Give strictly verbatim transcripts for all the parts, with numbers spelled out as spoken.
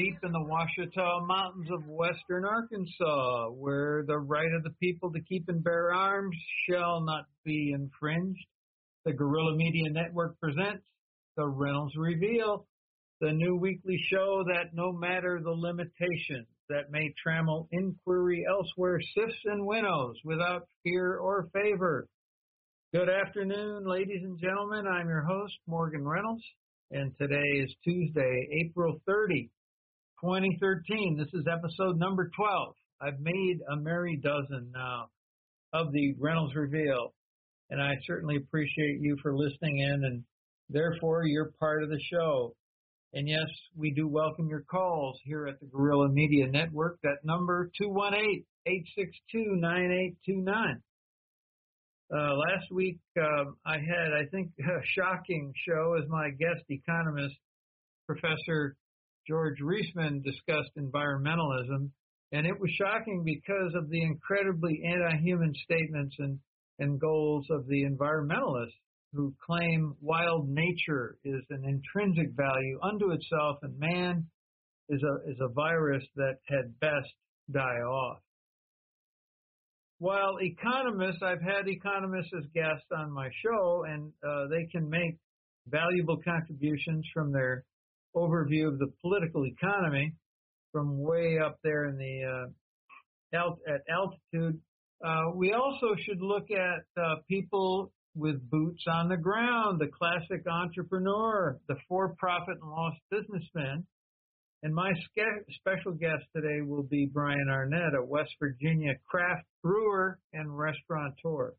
deep in the Ouachita Mountains of western Arkansas, where the right of the people to keep and bear arms shall not be infringed. The Guerrilla Media Network presents The Reynolds Reveal, the new weekly show that, no matter the limitations that may trammel inquiry elsewhere, sifts and winnows without fear or favor. Good afternoon, ladies and gentlemen. I'm your host, Morgan Reynolds, and today is Tuesday, April thirtieth, twenty thirteen. This is episode number twelve. I've made a merry dozen now of the Reynolds Reveal, and I certainly appreciate you for listening in, and therefore you're part of the show. And yes, we do welcome your calls here at the Guerrilla Media Network. That number, two one eight, eight six two, nine eight two nine. Uh, last week, uh, I had, I think, a shocking show as my guest economist, Professor George Reisman, discussed environmentalism. And it was shocking because of the incredibly anti-human statements and, and goals of the environmentalists who claim wild nature is an intrinsic value unto itself and man is a, is a virus that had best die off. While economists, I've had economists as guests on my show, and uh, they can make valuable contributions from their overview of the political economy from way up there in the uh, alt- at altitude. Uh, we also should look at uh, people with boots on the ground, the classic entrepreneur, the for-profit and lost businessman. And my ske- special guest today will be Brian Arnett, a West Virginia craft brewer and restaurateur.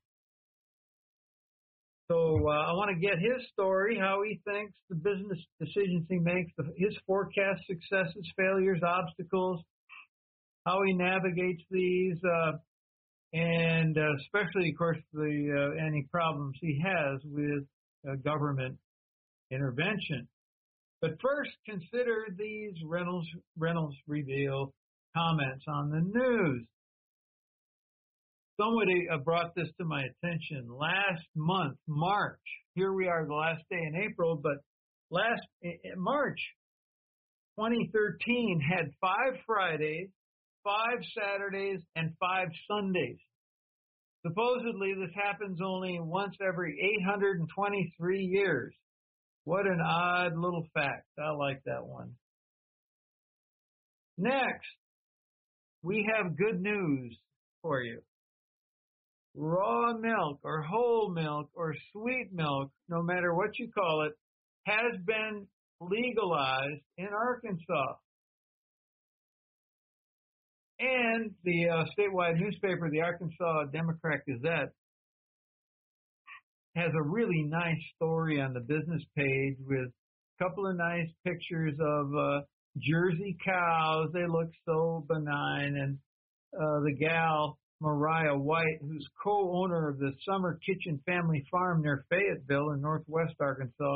So uh, I want to get his story, how he thinks the business decisions he makes, the, his forecast successes, failures, obstacles, how he navigates these, uh, and uh, especially, of course, the uh, any problems he has with uh, government intervention. But first, consider these Reynolds, Reynolds Reveal comments on the news. Somebody uh, brought this to my attention last month, March. Here we are, the last day in April, but last in March twenty thirteen had five Fridays, five Saturdays, and five Sundays. Supposedly, this happens only once every eight hundred twenty-three years. What an odd little fact. I like that one. Next, we have good news for you. Raw milk or whole milk or sweet milk, no matter what you call it, has been legalized in Arkansas. And the uh, statewide newspaper, the Arkansas Democrat Gazette, has a really nice story on the business page with a couple of nice pictures of uh, Jersey cows. They look so benign. And uh, the gal, Mariah White, who's co-owner of the Summer Kitchen Family Farm near Fayetteville in northwest Arkansas,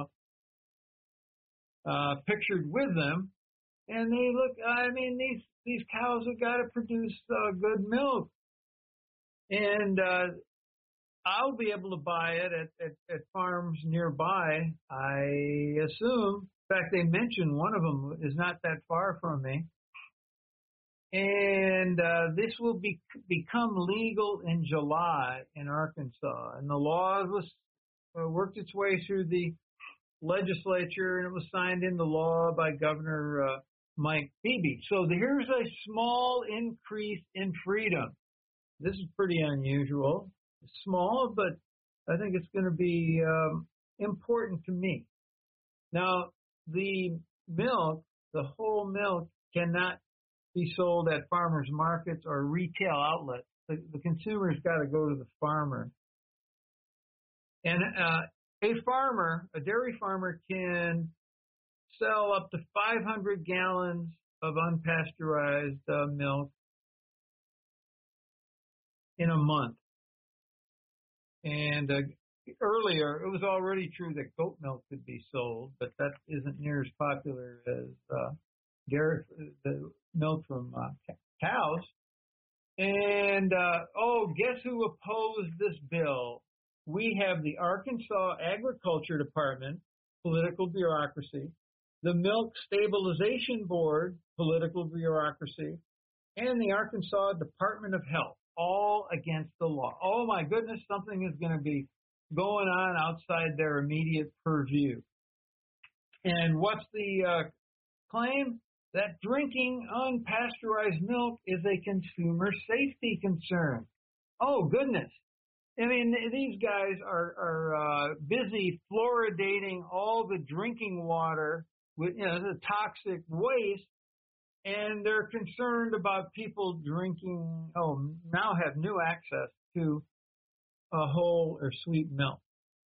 uh, pictured with them. And they look, I mean, these, these cows have got to produce uh, good milk. And uh, I'll be able to buy it at, at, at farms nearby, I assume. In fact, they mentioned one of them is not that far from me. And uh, this will be, become legal in July in Arkansas. And the law was uh, worked its way through the legislature, and it was signed into law by Governor uh, Mike Beebe. So here's a small increase in freedom. This is pretty unusual. Small, but I think it's going to be um, important to me. Now, the milk, the whole milk, cannot be sold at farmers markets or retail outlets. The, the consumer's got to go to the farmer. And uh, a farmer, a dairy farmer, can sell up to five hundred gallons of unpasteurized uh, milk in a month. And uh, earlier, it was already true that goat milk could be sold, but that isn't near as popular as uh, dairy, the milk from uh, cows. And, uh, oh, guess who opposed this bill? We have the Arkansas Agriculture Department, political bureaucracy, the Milk Stabilization Board, political bureaucracy, and the Arkansas Department of Health, all against the law. Oh my goodness, something is going to be going on outside their immediate purview. And what's the uh, claim? That drinking unpasteurized milk is a consumer safety concern. Oh goodness. I mean, these guys are, are uh, busy fluoridating all the drinking water with, you know, the toxic waste, and they're concerned about people drinking, oh, now have new access to a whole or sweet milk.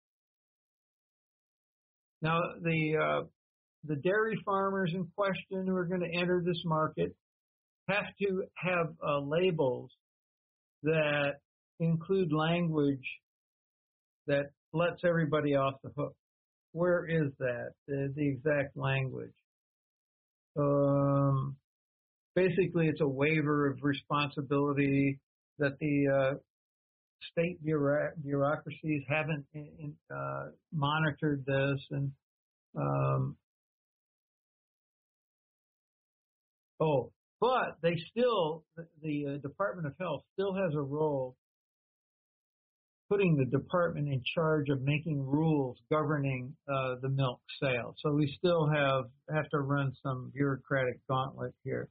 Now, the uh, the dairy farmers in question who are going to enter this market have to have uh, labels that include language that lets everybody off the hook. Where is that, the, the exact language? Um, basically, it's a waiver of responsibility that the uh, state bureau- bureaucracies haven't in, uh, monitored this, and um, oh, but they still, the, the uh, Department of Health still has a role putting the department in charge of making rules governing uh, the milk sale. So we still have have to run some bureaucratic gauntlet here.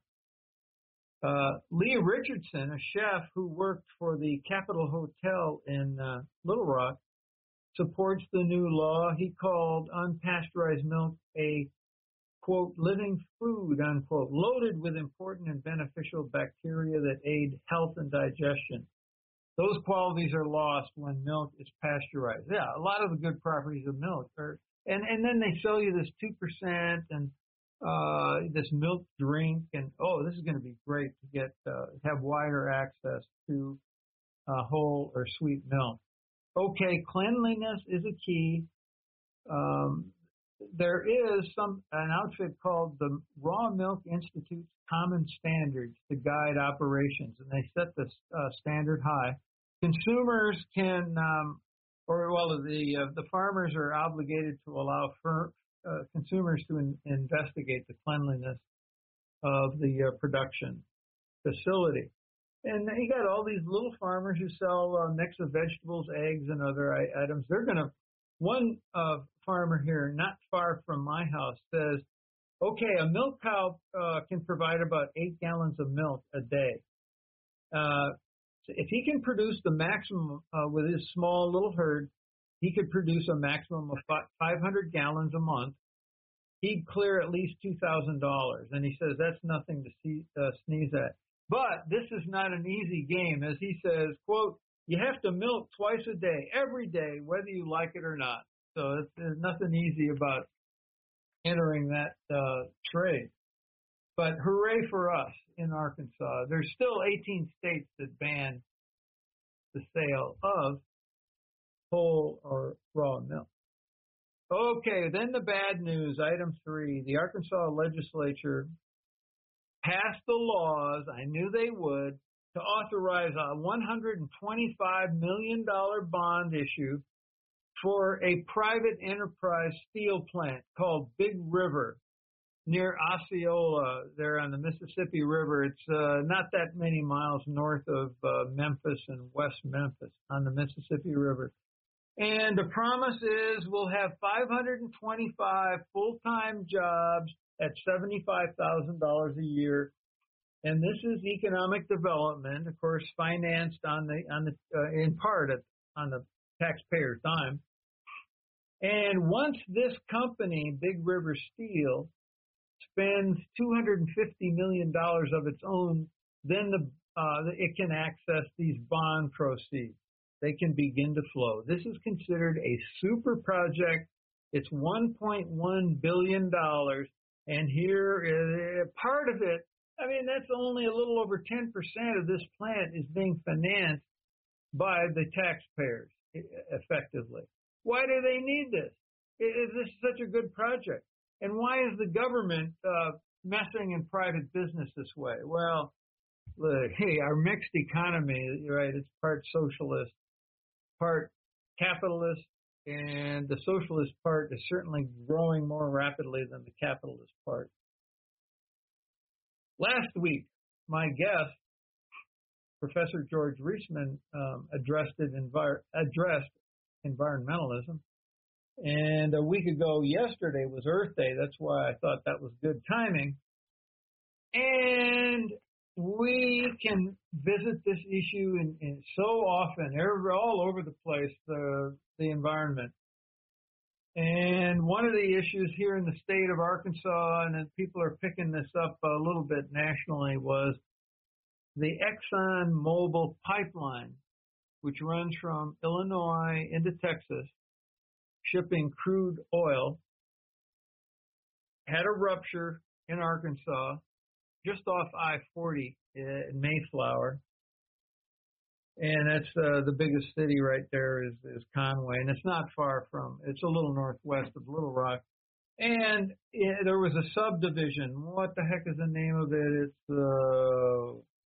Uh, Leah Richardson, a chef who worked for the Capitol Hotel in uh, Little Rock, supports the new law. He called unpasteurized milk a, quote, living food, unquote, loaded with important and beneficial bacteria that aid health and digestion. Those qualities are lost when milk is pasteurized. Yeah, a lot of the good properties of milk are, and, and then they sell you this two percent and uh, this milk drink, and oh, this is going to be great to get, uh, have wider access to uh, whole or sweet milk. Okay, cleanliness is a key. Um, there is some an outfit called the Raw Milk Institute's Common Standards to guide operations, and they set the uh, standard high. Consumers can, um, or well, the uh, the farmers are obligated to allow for, uh, consumers to in, investigate the cleanliness of the uh, production facility. And you got all these little farmers who sell a mix of vegetables, eggs, and other I- items. They're going to, one uh, farmer here not far from my house says, okay, a milk cow uh, can provide about eight gallons of milk a day. Uh, if he can produce the maximum uh, with his small little herd, he could produce a maximum of five hundred gallons a month. He'd clear at least two thousand dollars. And he says that's nothing to see, uh, sneeze at. But this is not an easy game. As he says, quote, you have to milk twice a day, every day, whether you like it or not. So it's, there's nothing easy about entering that uh, trade. But hooray for us in Arkansas. There's still eighteen states that ban the sale of whole or raw milk. Okay, then the bad news, item three. The Arkansas legislature passed the laws, I knew they would, to authorize a one hundred twenty-five million dollars bond issue for a private enterprise steel plant called Big River near Osceola, there on the Mississippi River. It's uh, not that many miles north of uh, Memphis and West Memphis on the Mississippi River. And the promise is we'll have five hundred twenty-five full-time jobs at seventy-five thousand dollars a year. And this is economic development, of course, financed on the on the uh, in part at, on the taxpayer's dime. And once this company, Big River Steel, spends two hundred fifty million dollars of its own, then the uh, it can access these bond proceeds. They can begin to flow. This is considered a super project. It's one point one billion dollars, and here is part of it. I mean, that's only a little over ten percent of this plant is being financed by the taxpayers, effectively. Why do they need this? Is this such a good project? And why is the government uh, messing in private business this way? Well, look, hey, our mixed economy, right, it's part socialist, part capitalist, and the socialist part is certainly growing more rapidly than the capitalist part. Last week, my guest, Professor George Reisman, um, addressed, it envir- addressed environmentalism. And a week ago yesterday was Earth Day. That's why I thought that was good timing. And we can visit this issue in, in so often, every, all over the place, the, the environment. And one of the issues here in the state of Arkansas, and then people are picking this up a little bit nationally, was the Exxon Mobil pipeline, which runs from Illinois into Texas, shipping crude oil, had a rupture in Arkansas, just off I forty in Mayflower. And that's uh, the biggest city right there is, is Conway. And it's not far from, it's a little northwest of Little Rock. And it, there was a subdivision. What the heck is the name of it? It's, uh,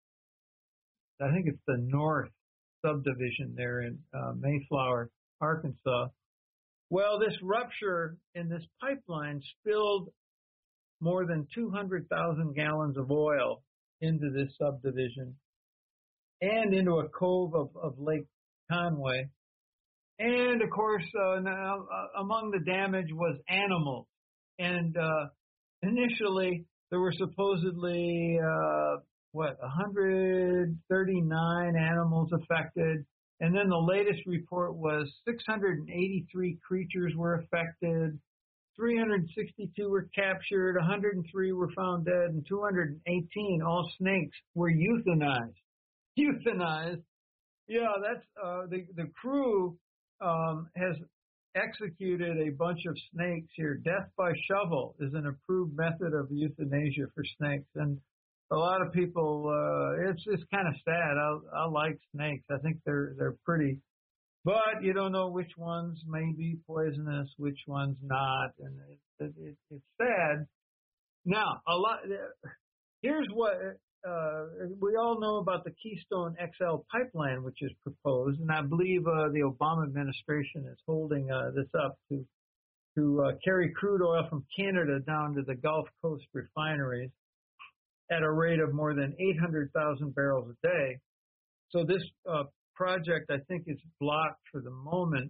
I think it's the North subdivision there in uh, Mayflower, Arkansas. Well, this rupture in this pipeline spilled more than two hundred thousand gallons of oil into this subdivision and into a cove of, of Lake Conway. And, of course, uh, now, uh, among the damage was animals. And uh, initially, there were supposedly, uh, what, one hundred thirty-nine animals affected. And then the latest report was six hundred eighty-three creatures were affected, three hundred sixty-two were captured, one hundred three were found dead, and two hundred eighteen, all snakes, were euthanized. Euthanized. Yeah, that's uh, the the crew um, has executed a bunch of snakes here. Death by shovel is an approved method of euthanasia for snakes, and a lot of people. Uh, it's it's kind of sad. I I like snakes. I think they're they're pretty, but you don't know which ones may be poisonous, which ones not, and it, it, it, it's sad. Now, a lot. Here's what. Uh, we all know about the Keystone X L pipeline, which is proposed, and I believe uh, the Obama administration is holding uh, this up to to uh, carry crude oil from Canada down to the Gulf Coast refineries at a rate of more than eight hundred thousand barrels a day. So this uh, project, I think, is blocked for the moment.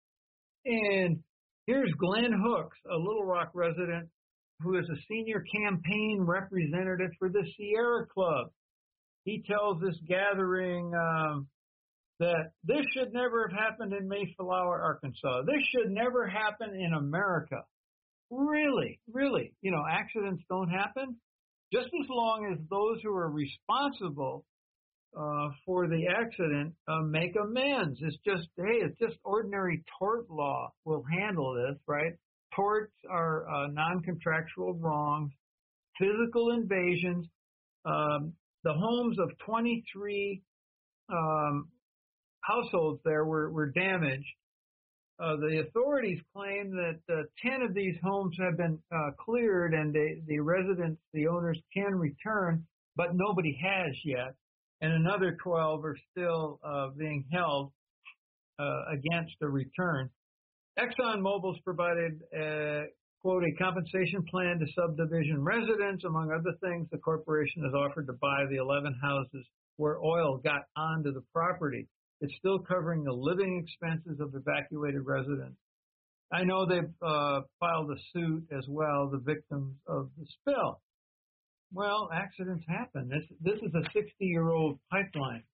And here's Glenn Hooks, a Little Rock resident, who is a senior campaign representative for the Sierra Club. He tells this gathering um, that this should never have happened in Mayflower, Arkansas. This should never happen in America. Really, really. You know, accidents don't happen. Just as long as those who are responsible uh, for the accident uh, make amends. It's just, hey, it's just ordinary tort law will handle this, right? Torts are uh, non-contractual wrongs, physical invasions. Um, the homes of twenty-three um, households there were, were damaged. Uh, the authorities claim that uh, ten of these homes have been uh, cleared and they, the residents, the owners can return, but nobody has yet. And another twelve are still uh, being held uh, against a return. Exxon Mobil's provided, uh, quote, a compensation plan to subdivision residents. Among other things, the corporation has offered to buy the eleven houses where oil got onto the property. It's still covering the living expenses of evacuated residents. I know they've uh, filed a suit as well, the victims of the spill. Well, accidents happen. This this is a sixty-year-old pipeline.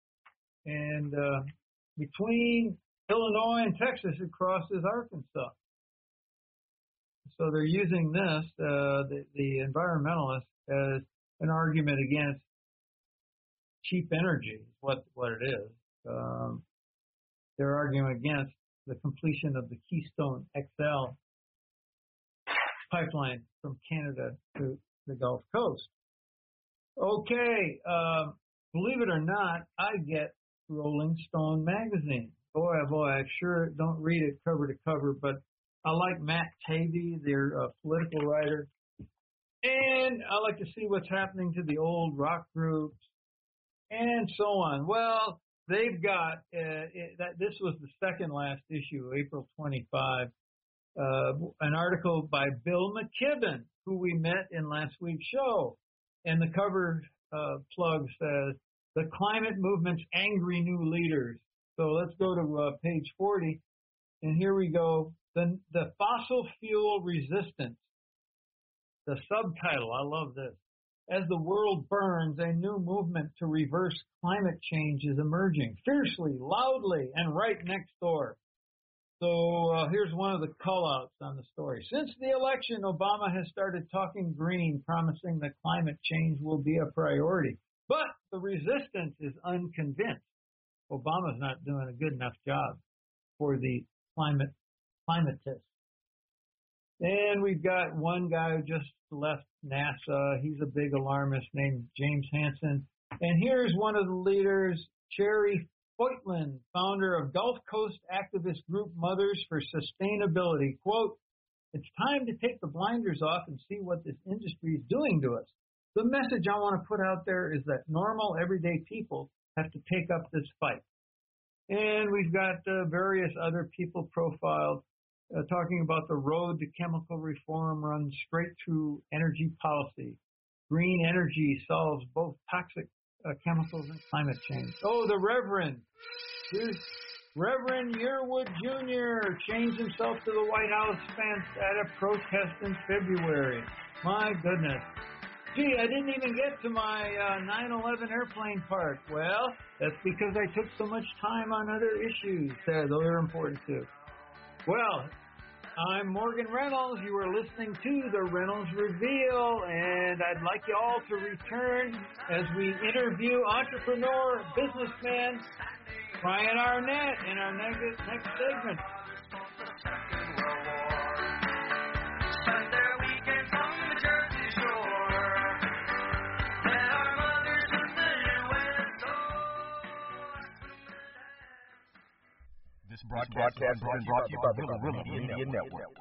And uh, between Illinois and Texas, it crosses Arkansas. So they're using this, uh, the, the environmentalists, as an argument against cheap energy, is what, what it is. Um, they're arguing against the completion of the Keystone X L pipeline from Canada to the Gulf Coast. Okay, uh, believe it or not, I get Rolling Stone magazine. Boy, oh boy, I sure don't read it cover to cover, but I like Matt Taibbi, their uh, political writer, and I like to see what's happening to the old rock groups and so on. Well, they've got, uh, it, that this was the second last issue, April twenty-fifth, uh, an article by Bill McKibben, who we met in last week's show. And the cover uh, plug says, "The Climate Movement's Angry New Leaders." So let's go to uh, page forty. And here we go. The, the Fossil Fuel Resistance. The subtitle, I love this. As the world burns, a new movement to reverse climate change is emerging, fiercely, loudly, and right next door. So uh, here's one of the call-outs on the story. Since the election, Obama has started talking green, promising that climate change will be a priority. But the resistance is unconvinced. Obama's not doing a good enough job for the climate climatists. And we've got one guy who just left NASA. He's a big alarmist named James Hansen. And here's one of the leaders, Cherry Foytlin, founder of Gulf Coast activist group Mothers for Sustainability. Quote, "It's time to take the blinders off and see what this industry is doing to us. The message I want to put out there is that normal, everyday people have to take up this fight." And we've got uh, various other people profiled, uh, talking about the road to chemical reform runs straight through energy policy. Green energy solves both toxic uh, chemicals and climate change. Oh, the Reverend. Here's Reverend Yearwood Junior changed himself to the White House fence at a protest in February. My goodness. Gee, I didn't even get to my uh, nine eleven airplane part. Well, that's because I took so much time on other issues. Uh, those are important too. Well, I'm Morgan Reynolds. You are listening to the Reynolds Reveal, and I'd like you all to return as we interview entrepreneur, businessman Brian Arnett in our next, next segment. This broadcast has been brought to you by the Gorilla Media Network.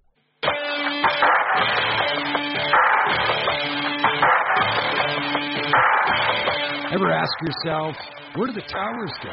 Ever ask yourself, where do the towers go?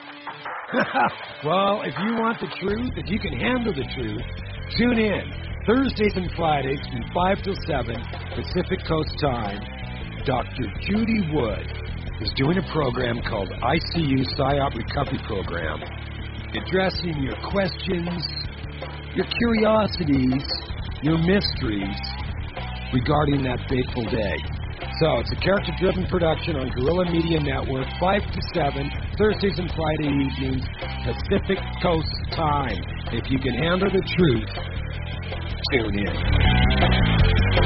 Well, if you want the truth, if you can handle the truth, tune in Thursdays and Fridays from five till seven Pacific Coast time. Doctor Judy Wood is doing a program called I C U PsyOp Recovery Program, addressing your questions, your curiosities, your mysteries regarding that fateful day. So it's a character-driven production on Gorilla Media Network, five to seven, Thursdays and Friday evenings, Pacific Coast time. If you can handle the truth, tune in.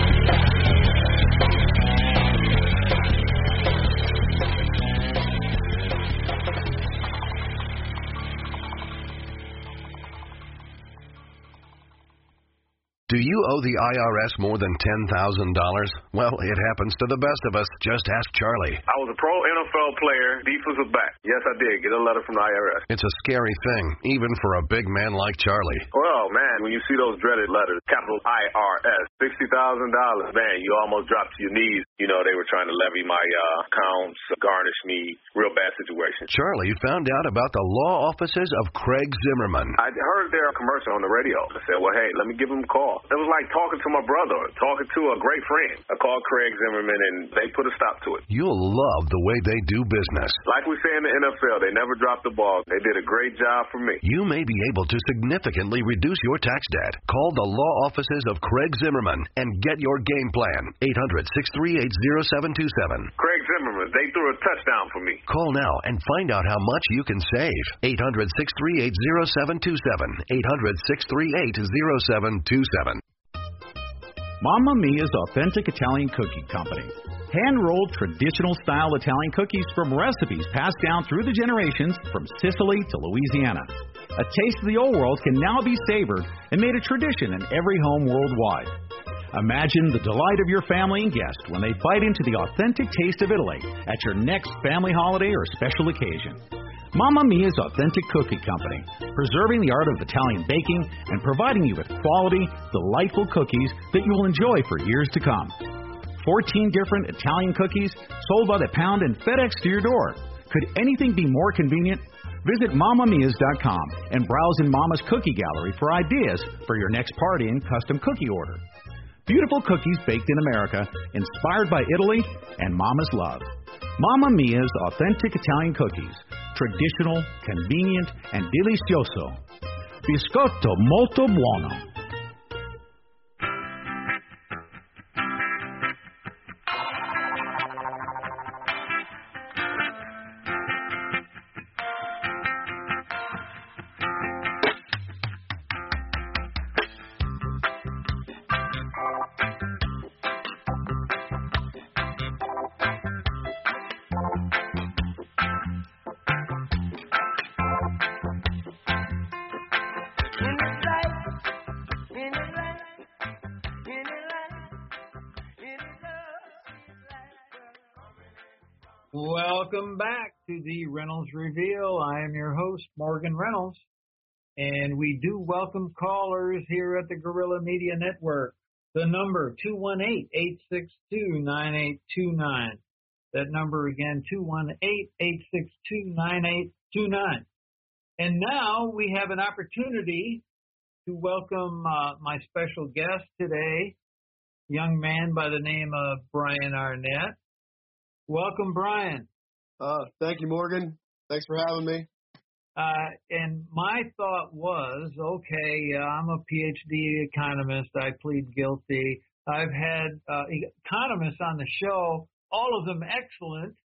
Do you owe the I R S more than ten thousand dollars? Well, it happens to the best of us. Just ask Charlie. I was a pro N F L player, defensive back. Yes, I did get a letter from the I R S. It's a scary thing, even for a big man like Charlie. Well, man, when you see those dreaded letters, capital I R S, sixty thousand dollars, man, you almost drop to your knees. You know, they were trying to levy my uh, accounts, garnish me, real bad situation. Charlie found out about the law offices of Craig Zimmerman. I heard their commercial on the radio. I said, well, hey, let me give them a call. It was like talking to my brother, talking to a great friend. I called Craig Zimmerman, and they put a stop to it. You'll love the way they do business. Like we say in the N F L, they never dropped the ball. They did a great job for me. You may be able to significantly reduce your tax debt. Call the law offices of Craig Zimmerman and get your game plan. eight hundred, six three eight, zero seven two seven. Craig Zimmerman, they threw a touchdown for me. Call now and find out how much you can save. eight hundred, six three eight, zero seven two seven. eight hundred, six three eight, zero seven two seven. Mamma Mia's Authentic Italian Cookie Company. Hand-rolled traditional-style Italian cookies from recipes passed down through the generations from Sicily to Louisiana. A taste of the old world can now be savored and made a tradition in every home worldwide. Imagine the delight of your family and guests when they bite into the authentic taste of Italy at your next family holiday or special occasion. Mamma Mia's Authentic Cookie Company, preserving the art of Italian baking and providing you with quality, delightful cookies that you will enjoy for years to come. fourteen different Italian cookies sold by the pound and FedEx to your door. Could anything be more convenient? Visit mama mias dot com and browse in Mama's Cookie Gallery for ideas for your next party and custom cookie order. Beautiful cookies baked in America, inspired by Italy and Mama's love. Mamma Mia's authentic Italian cookies. Traditional, convenient, and delicioso. Biscotto molto buono. Welcome back to the Reynolds Reveal. I am your host, Morgan Reynolds, and we do welcome callers here at the Guerrilla Media Network. The number, two one eight, eight six two, nine eight two nine. That number again, two one eight, eight six two, nine eight two nine. And now we have an opportunity to welcome uh, my special guest today, a young man by the name of Brian Arnett. Welcome, Brian. Uh, thank you, Morgan. Thanks for having me. Uh, and my thought was, okay, uh, I'm a P H D economist. I plead guilty. I've had uh, economists on the show, all of them excellent,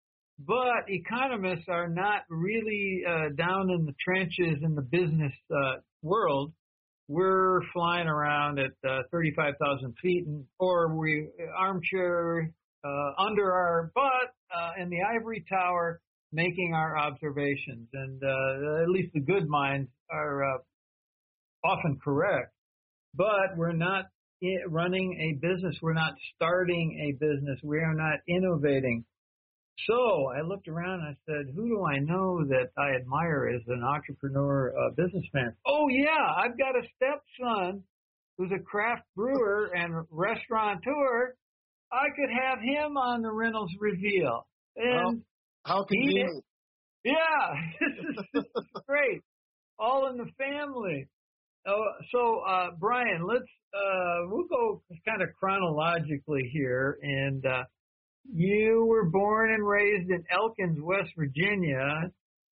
but economists are not really uh, down in the trenches in the business uh, world. We're flying around at uh, thirty-five thousand feet, and, or we armchair Uh, under our butt uh, in the ivory tower, making our observations. And uh, at least the good minds are uh, often correct. But we're not I- running a business. We're not starting a business. We are not innovating. So I looked around and I said, who do I know that I admire as an entrepreneur uh, businessman? Oh, yeah, I've got a stepson who's a craft brewer and restaurateur. I could have him on the Reynolds Reveal. And how, how convenient. He, yeah, this is, this is great. All in the family. Oh, so, uh, Brian, let's, uh, we'll go kind of chronologically here. And uh, you were born and raised in Elkins, West Virginia,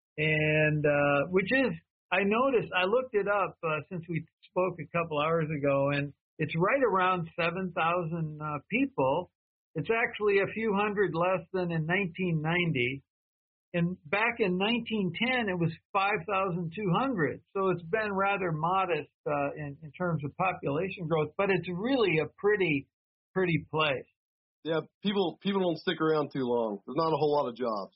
and uh, which is, I noticed, I looked it up uh, since we spoke a couple hours ago, and it's right around seven thousand uh, people. It's actually a few hundred less than in nineteen ninety. And back in nineteen ten, it was five thousand two hundred. So it's been rather modest uh, in, in terms of population growth, but it's really a pretty, pretty place. Yeah, people people don't stick around too long. There's not a whole lot of jobs.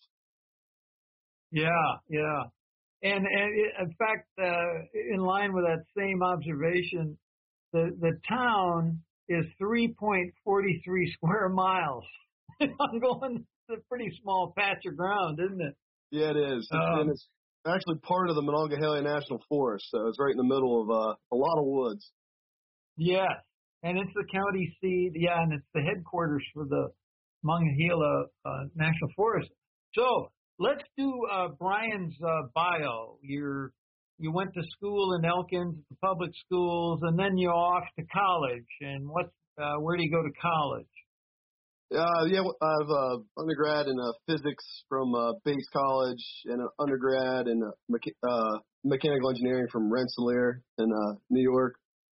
Yeah, yeah. And, and it, in fact, uh, in line with that same observation, The the town is three point four three square miles. I'm going, it's a pretty small patch of ground, isn't it? Yeah, it is. Um, and it's actually part of the Monongahela National Forest, so it's right in the middle of uh, a lot of woods. Yes, and it's the county seat. Yeah, and it's the headquarters for the Monongahela uh, National Forest. So let's do uh, Brian's uh, bio. You're You went to school in Elkins, the public schools, and then you're off to college. And what? Uh, where do you go to college? Uh, yeah, I have uh, undergrad in uh, physics from uh, Bates College, and an undergrad in uh, mecha- uh, mechanical engineering from Rensselaer in uh, New York.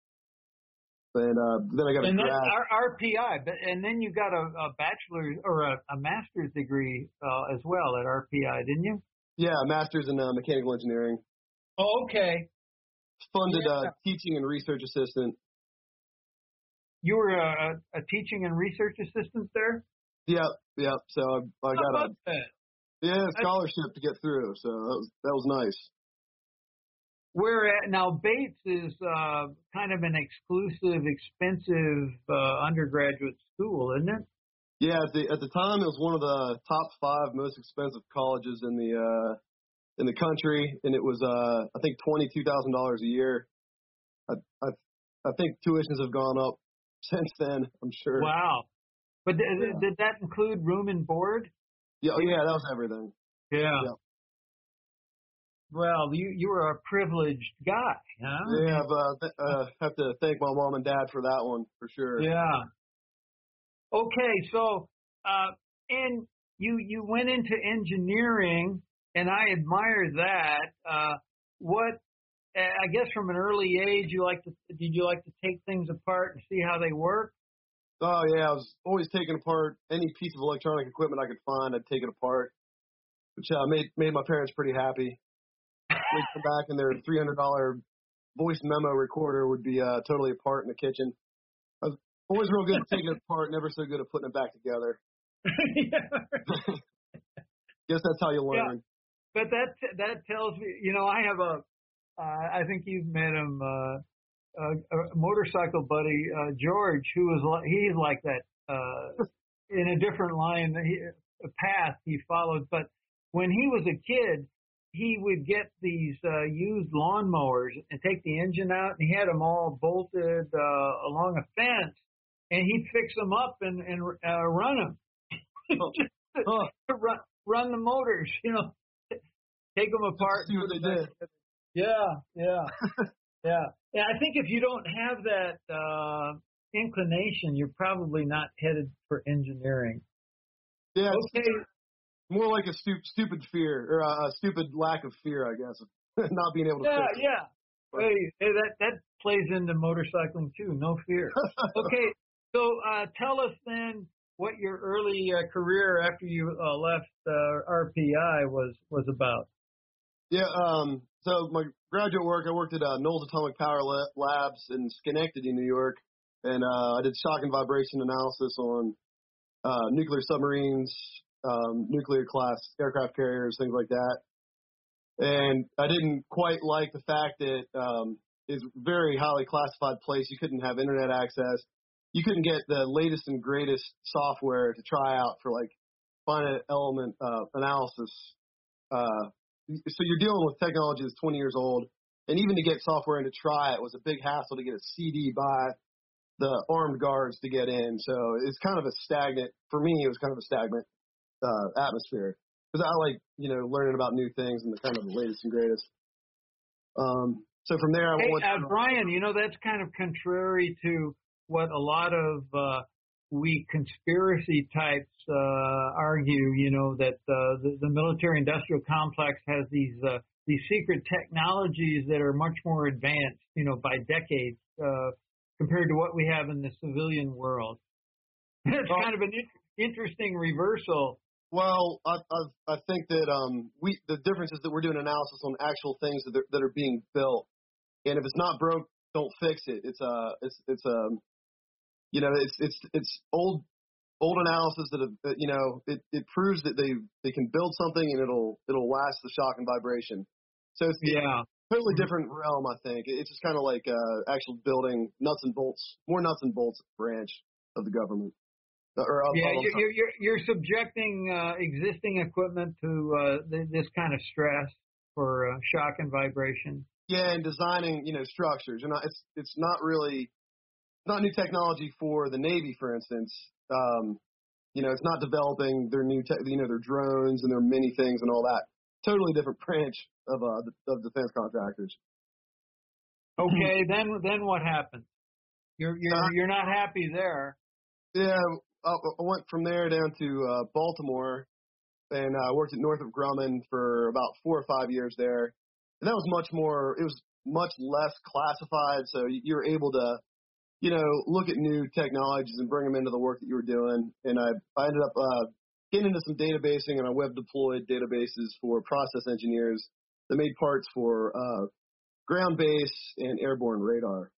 And uh, then I got a and grad. Then R P I, but and then you got a, a bachelor's or a, a master's degree uh, as well at R P I, didn't you? Yeah, a master's in uh, mechanical engineering. Oh, okay. Funded yeah. uh, teaching and research assistant. You were a, a teaching and research assistant there? Yeah, yeah. So I, I got a that? yeah scholarship I, to get through. So that was that was nice. Where at now? Bates is uh, kind of an exclusive, expensive uh, undergraduate school, isn't it? Yeah, at the at the time it was one of the top five most expensive colleges in the. Uh, in the country, and it was, uh, I think, twenty-two thousand dollars a year. I, I I think tuitions have gone up since then, I'm sure. Wow. But th- yeah. did that include room and board? Yeah, oh, yeah, that was everything. Yeah. Yeah. Well, you you were a privileged guy, huh? Yeah, I've, uh, th- uh, have to thank my mom and dad for that one, for sure. Yeah. Okay, so uh, and you you went into engineering, and I admire that. Uh, what I guess from an early age, you like to did you like to take things apart and see how they work? Oh, yeah, I was always taking apart any piece of electronic equipment I could find. I'd take it apart, which uh, made made my parents pretty happy. They'd come back and their three hundred dollars voice memo recorder would be uh, totally apart in the kitchen. I was always real good at taking it apart, never so good at putting it back together. Yeah. Guess that's how you learn. Yeah. But that that tells me, you know, I have a, uh, I think you've met him, uh, a, a motorcycle buddy, uh, George, who is like, he's like that, uh, in a different line, he, a path he followed. But when he was a kid, he would get these uh, used lawnmowers and take the engine out, and he had them all bolted uh, along a fence, and he'd fix them up and, and uh, run them. Oh. run, run the motors, you know, take them apart. See what they did. Yeah, yeah, yeah. Yeah, I think if you don't have that uh, inclination, you're probably not headed for engineering. Yeah, Okay. more like a stu- stupid fear, or a, a stupid lack of fear, I guess, of not being able to Yeah, fix it. yeah. Hey, hey, that that plays into motorcycling too. No fear. Okay, so uh, tell us then what your early uh, career after you uh, left uh, R P I was was about. Yeah, um, so my graduate work, I worked at uh, Knowles Atomic Power La- Labs in Schenectady, New York, and uh, I did shock and vibration analysis on uh, nuclear submarines, um, nuclear class aircraft carriers, things like that. And I didn't quite like the fact that um, it's a very highly classified place. You couldn't have internet access. You couldn't get the latest and greatest software to try out for like finite element uh, analysis. Uh, so you're dealing with technology that's twenty years old, and even to get software in to try it was a big hassle to get a C D by the armed guards to get in. So it's kind of a stagnant, for me, it was kind of a stagnant uh, atmosphere. Because I like, you know, learning about new things and the kind of the latest and greatest. Um, so from there, I Hey, went. uh, Brian, you know, that's kind of contrary to what a lot of uh, we conspiracy types uh, argue. You know, that uh, the, the military-industrial complex has these uh, these secret technologies that are much more advanced, you know, by decades uh, compared to what we have in the civilian world. It's well, kind of an in- interesting reversal. Well, I, I I think that um we the difference is that we're doing analysis on actual things that are, that are being built, and if it's not broke, don't fix it. It's uh it's it's um you know it's it's it's old old analysis that have that, you know it, it proves that they they can build something and it'll it'll last the shock and vibration. So it's Yeah. a totally different realm. I think it's just kind of like uh actual building nuts and bolts, more nuts and bolts branch of the government. Or, Yeah, uh, you're, you're you're subjecting uh, existing equipment to uh, th- this kind of stress for uh, shock and vibration. Yeah, and designing, you know, structures. You're not, it's it's not really not new technology for the Navy, for instance. Um, you know, it's not developing their new, te- you know, their drones and their mini things and all that. Totally different branch of uh the, of defense contractors. Okay, then then what happens? You're you're Uh, you're not happy there. Yeah, I, I went from there down to uh, Baltimore, and I uh, worked at Northrop Grumman for about four or five years there. And that was much more, it was much less classified, so you, you were able to, you know, look at new technologies and bring them into the work that you were doing. And I, I ended up uh, getting into some databasing, and I web deployed databases for process engineers that made parts for uh, ground-based and airborne radar.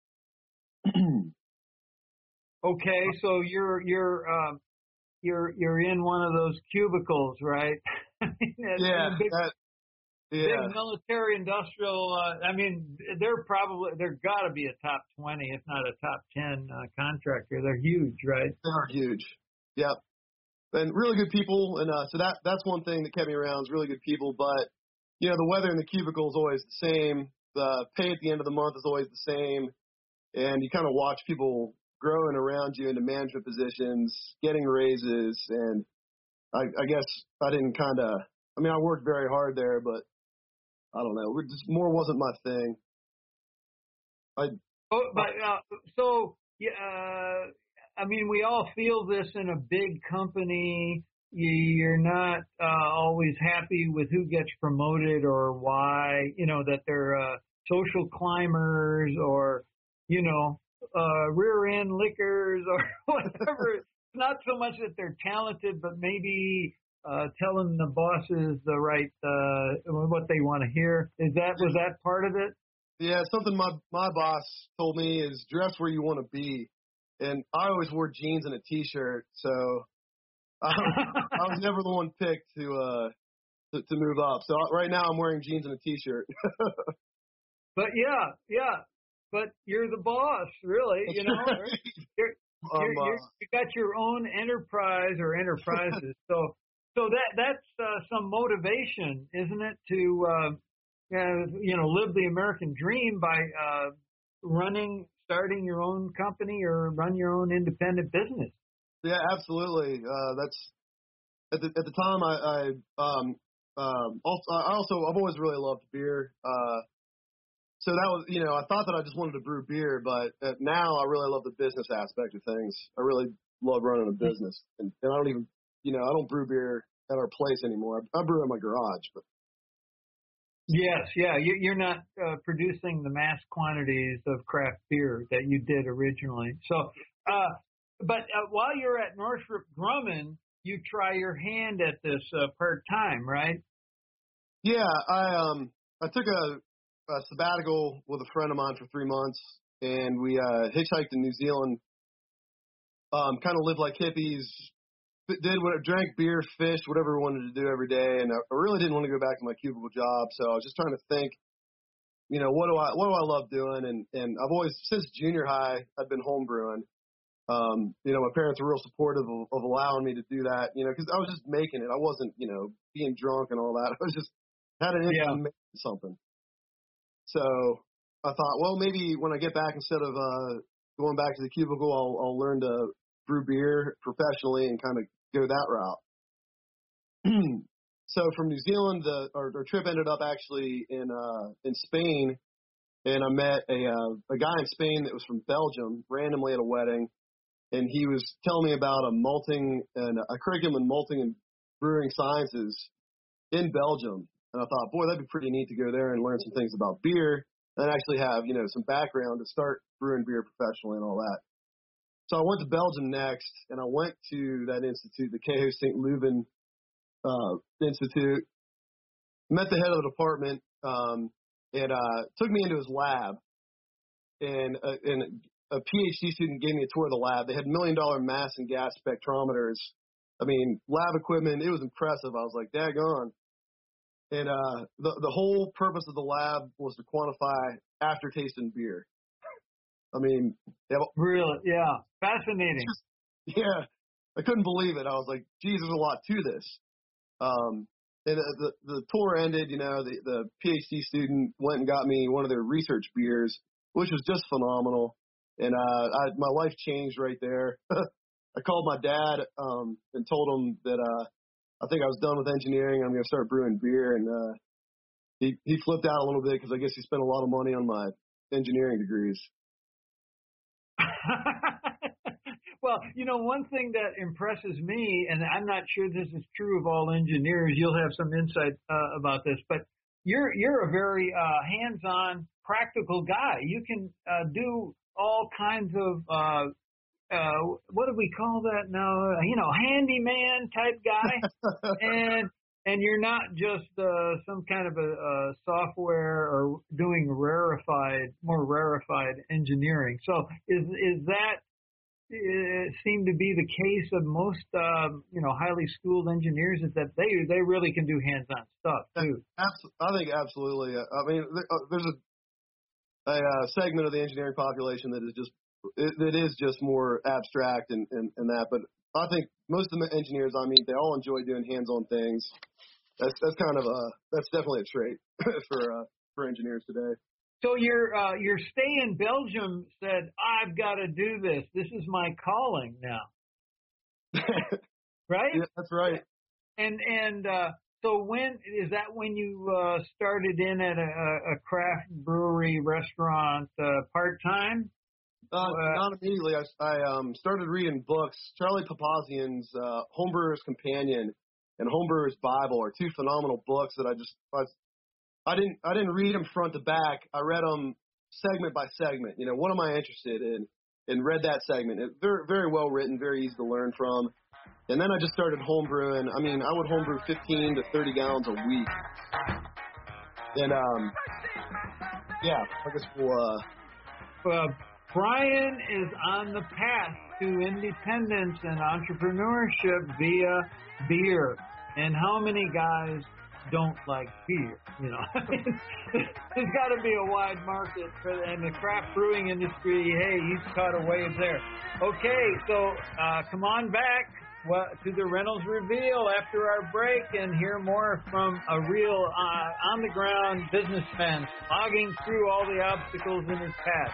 Okay, so you're you're um, you're you're in one of those cubicles, right? I mean, yeah, big, that, yeah. big military industrial. Uh, I mean, they're probably they're got to be a top twenty, if not a top ten uh, contractor. They're huge, right? They are huge. Yep. And really good people, and uh, so that that's one thing that kept me around is really good people. But you know, the weather in the cubicle is always the same. The pay at the end of the month is always the same, and you kind of watch people growing around you into management positions, getting raises, and I, I guess I didn't kind of I mean, I worked very hard there, but I don't know. It just more wasn't my thing. I. Oh, but uh, so yeah, uh, I mean, we all feel this in a big company. You're not uh, always happy with who gets promoted or why. You know that they're uh, social climbers or you know uh, rear end lickers or whatever. It's not so much that they're talented, but maybe. Uh, telling the bosses the right uh, what they want to hear. Is that was that part of it? Yeah, something my my boss told me is dress where you want to be, and I always wore jeans and a t-shirt, so I, I was never the one picked to uh to, to move up. So right now I'm wearing jeans and a t-shirt. But yeah, yeah, but you're the boss, really. You know, you're, um, you're, you're, uh, you got your own enterprise or enterprises, so. So that that's uh, some motivation, isn't it, to uh, uh, you know live the American dream by uh, running, starting your own company or run your own independent business. Yeah, absolutely. Uh, that's at the at the time I, I um um also I also I've always really loved beer. Uh, so that was you know I thought that I just wanted to brew beer, but uh, now I really love the business aspect of things. I really love running a business, and, and I don't even. You know, I don't brew beer at our place anymore. I brew in my garage. But yes, yeah, you, you're not uh, producing the mass quantities of craft beer that you did originally. So, uh, but uh, while you're at Northrop Grumman, you try your hand at this uh, part time, right? Yeah, I um I took a, a sabbatical with a friend of mine for three months, and we uh, hitchhiked in New Zealand. Um, kind of lived like hippies. Did what, drank beer, fished, whatever we wanted to do every day, and I really didn't want to go back to my cubicle job. So I was just trying to think, you know, what do I what do I love doing? And and I've always since junior high I've been home brewing. Um, you know, my parents were real supportive of, of allowing me to do that. You know, because I was just making it. I wasn't, you know, being drunk and all that. I was just had an interest yeah. in making something. So I thought, well, maybe when I get back, instead of uh, going back to the cubicle, I'll I'll learn to brew beer professionally and kind of go that route. So from New Zealand, the, our, our trip ended up actually in uh, in Spain, and I met a uh, a guy in Spain that was from Belgium randomly at a wedding, and he was telling me about a malting and a curriculum in malting and brewing sciences in Belgium, and I thought, boy, that'd be pretty neat to go there and learn some things about beer and actually have you know some background to start brewing beer professionally and all that. So I went to Belgium next, and I went to that institute, the Keho Saint Leuven uh, Institute, met the head of the department, um, and uh, took me into his lab. And, uh, and a PhD student gave me a tour of the lab. They had million-dollar mass and gas spectrometers. I mean, lab equipment, it was impressive. I was like, daggone. And uh, the, the whole purpose of the lab was to quantify aftertaste in beer. I mean, yeah, really, yeah, fascinating. Just, yeah, I couldn't believe it. I was like, geez, there's a lot to this. Um, and the, the tour ended, you know, the, the PhD student went and got me one of their research beers, which was just phenomenal. And uh, I, my life changed right there. I called my dad um, and told him that uh, I think I was done with engineering. I'm going to start brewing beer. And uh, he, he flipped out a little bit because I guess he spent a lot of money on my engineering degrees. Well, you know, one thing that impresses me, and I'm not sure this is true of all engineers, you'll have some insight uh, about this, but you're you're a very uh, hands-on, practical guy. You can uh, do all kinds of, uh, uh, what do we call that now? You know, handyman type guy, and and you're not just uh, some kind of a, a software or doing rarefied, more rarefied engineering. So is is that uh, seem to be the case of most, um, you know, highly schooled engineers, is that they they really can do hands-on stuff too. I think absolutely. I mean, there's a, a segment of the engineering population that is just that is just more abstract and, and, and that. But I think most of the engineers I meet, they all enjoy doing hands-on things. That's that's kind of a that's definitely a trait for uh, for engineers today. So your uh, your stay in Belgium said, I've got to do this. This is my calling now. Right? Yeah, that's right. And and uh, So when is that when you uh, started in at a, a craft brewery restaurant uh, part time? Uh, uh, not immediately. I, I um, started reading books. Charlie Papazian's uh, Homebrewer's Companion and Homebrewer's Bible are two phenomenal books that I just I, I didn't I didn't read them front to back. I read them segment by segment. You know, what am I interested in? And read that segment. It, very very well written, very easy to learn from. And then I just started homebrewing. I mean, I would homebrew fifteen to thirty gallons a week. And um, yeah, I guess we'll. Uh, uh, Brian is on the path to independence and entrepreneurship via beer. And how many guys don't like beer? You know, there's got to be a wide market for, and the craft brewing industry. Hey, he's caught a wave there. Okay, so uh, come on back to the Reynolds Reveal after our break and hear more from a real uh, on-the-ground businessman logging through all the obstacles in his path.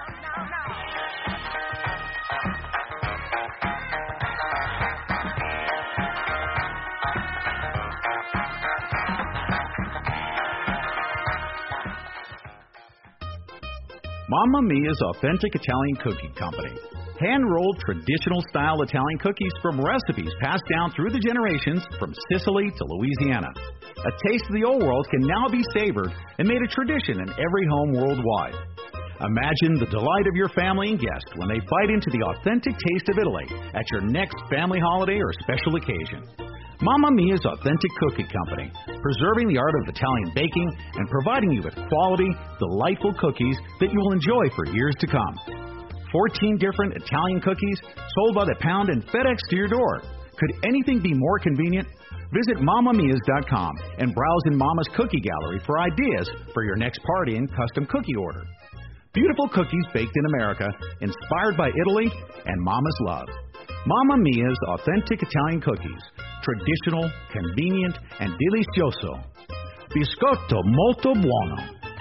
Mamma Mia's Authentic Italian Cookie Company. Hand-rolled traditional-style Italian cookies from recipes passed down through the generations from Sicily to Louisiana. A taste of the old world can now be savored and made a tradition in every home worldwide. Imagine the delight of your family and guests when they bite into the authentic taste of Italy at your next family holiday or special occasion. Mamma Mia's Authentic Cookie Company, preserving the art of Italian baking and providing you with quality, delightful cookies that you will enjoy for years to come. fourteen different Italian cookies sold by the pound and FedEx to your door. Could anything be more convenient? Visit mamma mias dot com and browse in Mama's Cookie Gallery for ideas for your next party and custom cookie order. Beautiful cookies baked in America, inspired by Italy and Mama's love. Mamma Mia's Authentic Italian Cookies. Traditional, convenient, and delicioso. Biscotto molto buono.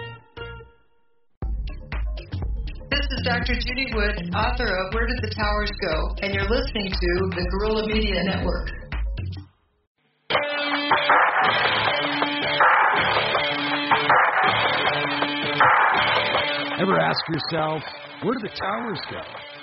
This is Doctor Judy Wood, author of Where Did the Towers Go? And you're listening to the Guerrilla Media Network. Ever ask yourself, where do the towers go?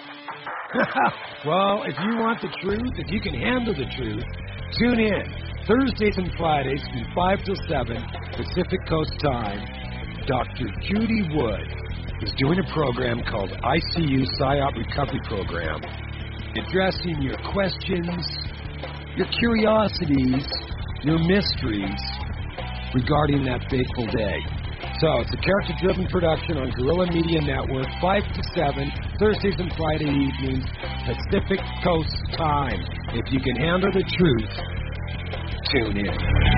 Well, if you want the truth, if you can handle the truth, tune in Thursdays and Fridays from five till seven Pacific Coast Time. Doctor Judy Wood is doing a program called I C U PsyOp Recovery Program, addressing your questions, your curiosities, your mysteries regarding that fateful day. So it's a character-driven production on Guerrilla Media Network, five to seven, Thursdays and Friday evenings, Pacific Coast Time. If you can handle the truth, tune in.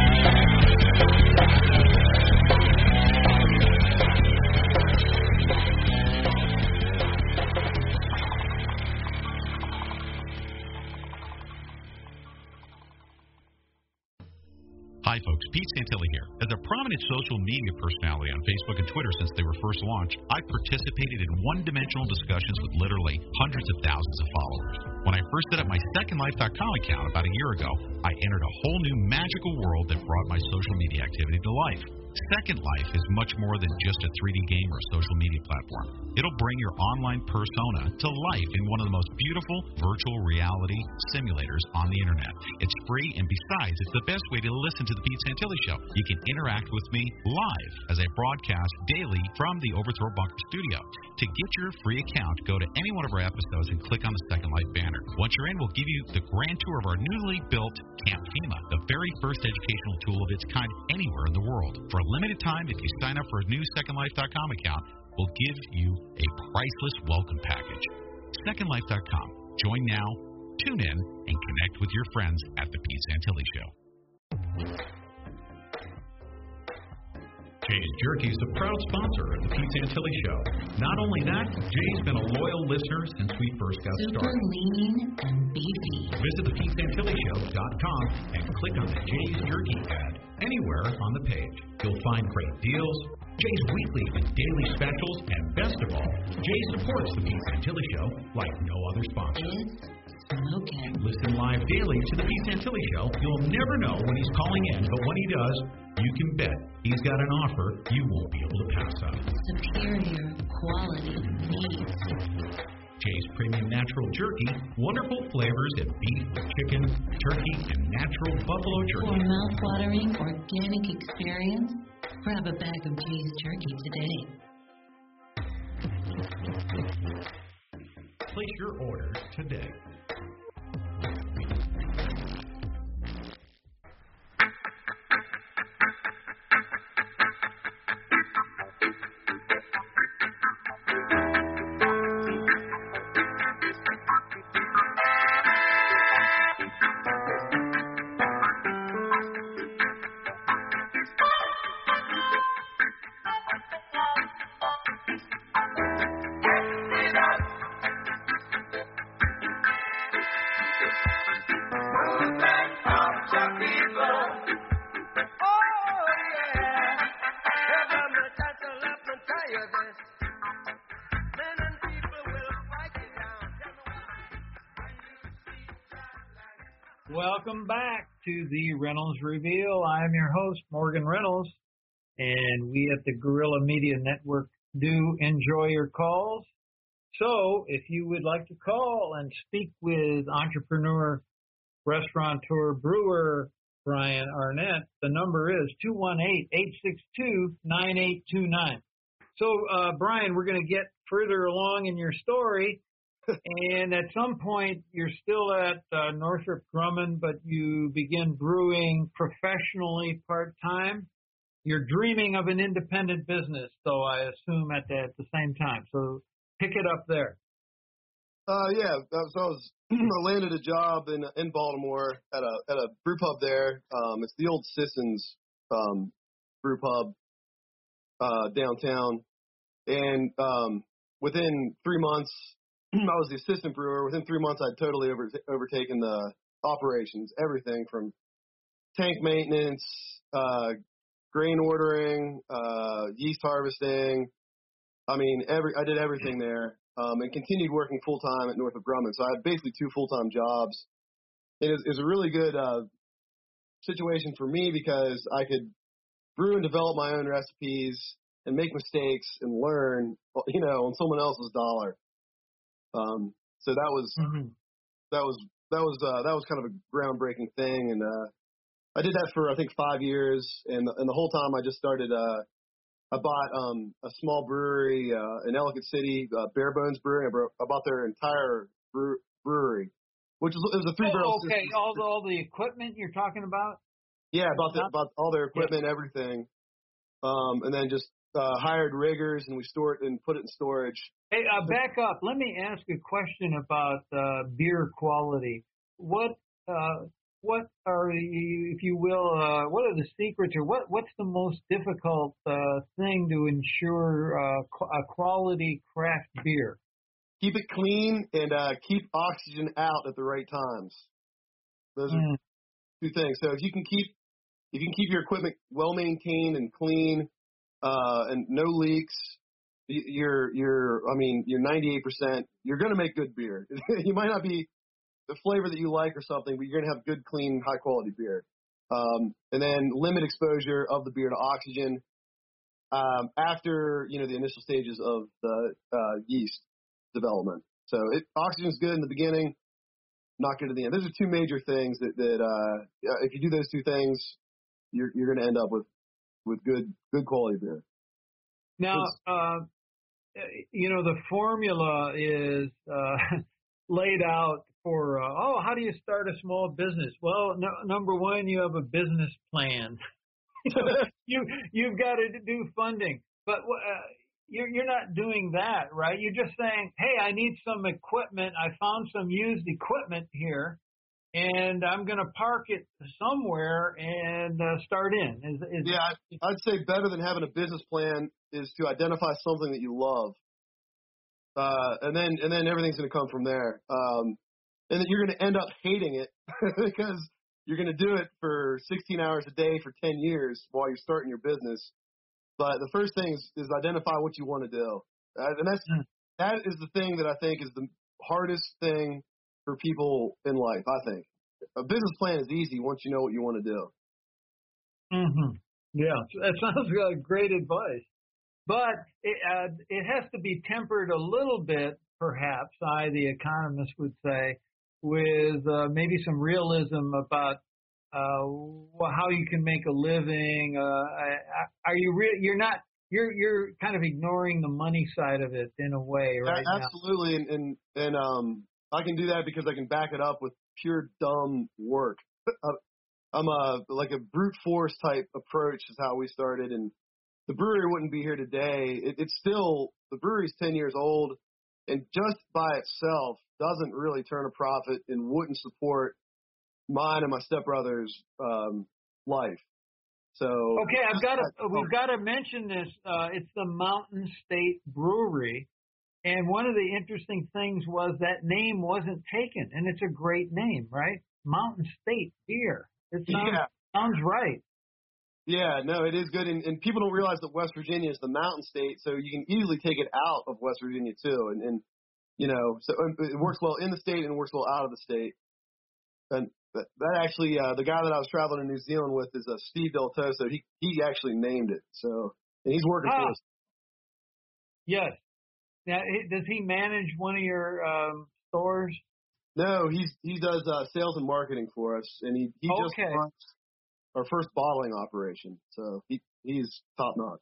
Hi folks, Pete Santilli here. As a prominent social media personality on Facebook and Twitter since they were first launched, I've participated in one-dimensional discussions with literally hundreds of thousands of followers. When I first set up my Second Life dot com account about a year ago, I entered a whole new magical world that brought my social media activity to life. Second Life is much more than just a three D game or social media platform. It'll bring your online persona to life in one of the most beautiful virtual reality simulators on the internet. It's free, and besides, it's the best way to listen to the Pete Santilli Show. You can interact with me live as I broadcast daily from the Overthrow Bunker studio. To get your free account, go to any one of our episodes and click on the Second Life banner. Once you're in, we'll give you the grand tour of our newly built Camp FEMA, the very first educational tool of its kind anywhere in the world. For a limited time, if you sign up for a new Second Life dot com account, we'll give you a priceless welcome package. Second Life dot com. Join now, tune in, and connect with your friends at The Pete Santilli Show. Jay's Jerky is a proud sponsor of The Pete Santilli Show. Not only that, Jay's been a loyal listener since we first got Super started. lean and beefy. Visit the pete santilli show dot com and click on the Jay's Jerky ad anywhere on the page. You'll find great deals, Jay's weekly and daily specials, and best of all, Jay supports the Pete Santilli Show like no other sponsor. It's Smoking. Listen live daily to the Pete Santilli Show. You'll never know when he's calling in, but when he does, you can bet he's got an offer you won't be able to pass up. Superior quality meats. Chase Premium Natural Jerky, wonderful flavors in beef, chicken, turkey, and natural buffalo jerky. For a mouth-watering organic experience, grab a bag of Chase Jerky today. Place your order today. Welcome back to the Reynolds Reveal. I'm your host, Morgan Reynolds, and we at the Guerrilla Media Network do enjoy your calls. So if you would like to call and speak with entrepreneur, restaurateur, brewer Brian Arnett, the number is two one eight, eight six two, nine eight two nine. So, uh, Brian, we're going to get further along in your story. And at some point, you're still at uh, Northrop Grumman, but you begin brewing professionally part-time. You're dreaming of an independent business, though, I assume, at the, at the same time. So pick it up there. Uh, yeah, so I was I landed a job in in Baltimore at a at a brew pub there. Um, it's the old Sisson's um, brew pub uh, downtown, and um, within three months. I was the assistant brewer. Within three months, I'd totally over, overtaken the operations, everything from tank maintenance, uh, grain ordering, uh, yeast harvesting. I mean, every I did everything there, um, and continued working full time at Northrop Grumman. So I had basically two full time jobs. It was, it was a really good uh, situation for me because I could brew and develop my own recipes and make mistakes and learn, you know, on someone else's dollar. Um, so that was, mm-hmm. that was, that was, uh, that was kind of a groundbreaking thing. And, uh, I did that for, I think, five years. And, and the whole time I just started, uh, I bought, um, a small brewery, uh, in Ellicott City, uh, Bare Bones Brewing. I, brought, I bought their entire brew, brewery, which was, it was a three barrel oh, okay. system. All the, all the equipment you're talking about? Yeah. About the, about all their equipment, yeah. everything. Um, and then just, uh, hired riggers and we stored and put it in storage. Hey, uh, back up. Let me ask a question about uh, beer quality. What, uh, what are you, if you will, uh, what are the secrets, or what, what's the most difficult uh, thing to ensure uh, qu- a quality craft beer? Keep it clean and uh, keep oxygen out at the right times. Those are mm. two things. So if you can keep, if you can keep your equipment well maintained and clean, uh, and no leaks. You're, you're, I mean, you're ninety-eight percent, you're going to make good beer. You might not be the flavor that you like or something, but you're going to have good, clean, high quality beer. Um, and then limit exposure of the beer to oxygen, um, after, you know, the initial stages of the, uh, yeast development. So it, oxygen is good in the beginning, not good at the end. Those are two major things that, that, uh, if you do those two things, you're, you're going to end up with, with good, good quality beer. Now, uh, you know, the formula is uh, laid out for, uh, oh, how do you start a small business? Well, no, number one, you have a business plan. you, you've got to do funding. But uh, you're, you're not doing that, right? You're just saying, hey, I need some equipment. I found some used equipment here, and I'm going to park it somewhere and uh, start in. Is, is yeah, I'd say better than having a business plan is to identify something that you love, uh, and then and then everything's going to come from there. Um, and then you're going to end up hating it because you're going to do it for sixteen hours a day for ten years while you're starting your business. But the first thing is, is identify what you want to do, uh, and that's that is the thing that I think is the hardest thing for people in life, I think. A business plan is easy once you know what you want to do. Mm-hmm. Yeah, that sounds like great advice. But it, uh, it has to be tempered a little bit, perhaps, I, the economist, would say, with uh, maybe some realism about uh, how you can make a living. Uh, are you re- you're not you're you're kind of ignoring the money side of it in a way, right? Yeah, absolutely, and, and and um, I can do that because I can back it up with pure dumb work. I'm a like a brute force type approach is how we started, and the brewery wouldn't be here today. It, it's still the brewery's ten years old, and just by itself doesn't really turn a profit and wouldn't support mine and my stepbrother's um, life. So okay, I've got to we've got to mention this. Uh, it's the Mountain State Brewery, and one of the interesting things was that name wasn't taken, and it's a great name, right? Mountain State Beer. It sounds, yeah. sounds right. Yeah, no, it is good, and, and people don't realize that West Virginia is the mountain state, so you can easily take it out of West Virginia too, and, and you know, so it works well in the state and it works well out of the state. And that, that actually, uh, the guy that I was traveling to New Zealand with is uh, Steve Del Toso. He he actually named it, so and he's working ah. for us. Yes. Now, does he manage one of your um, stores? No, he's he does uh, sales and marketing for us, and he he just okay. runs our first bottling operation. So he he's top notch.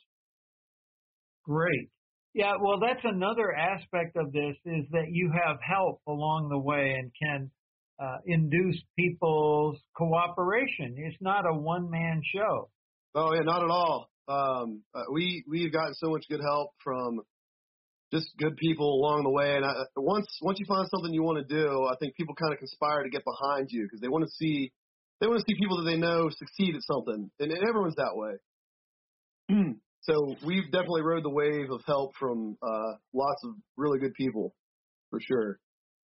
Great. Yeah, well, that's another aspect of this is that you have help along the way and can uh, induce people's cooperation. It's not a one-man show. Oh yeah, not at all. Um, uh, we we've gotten so much good help from just good people along the way. And I, once once you find something you want to do, I think people kind of conspire to get behind you because they want to see they want to see people that they know succeed at something, and, and everyone's that way. So we've definitely rode the wave of help from uh, lots of really good people, for sure.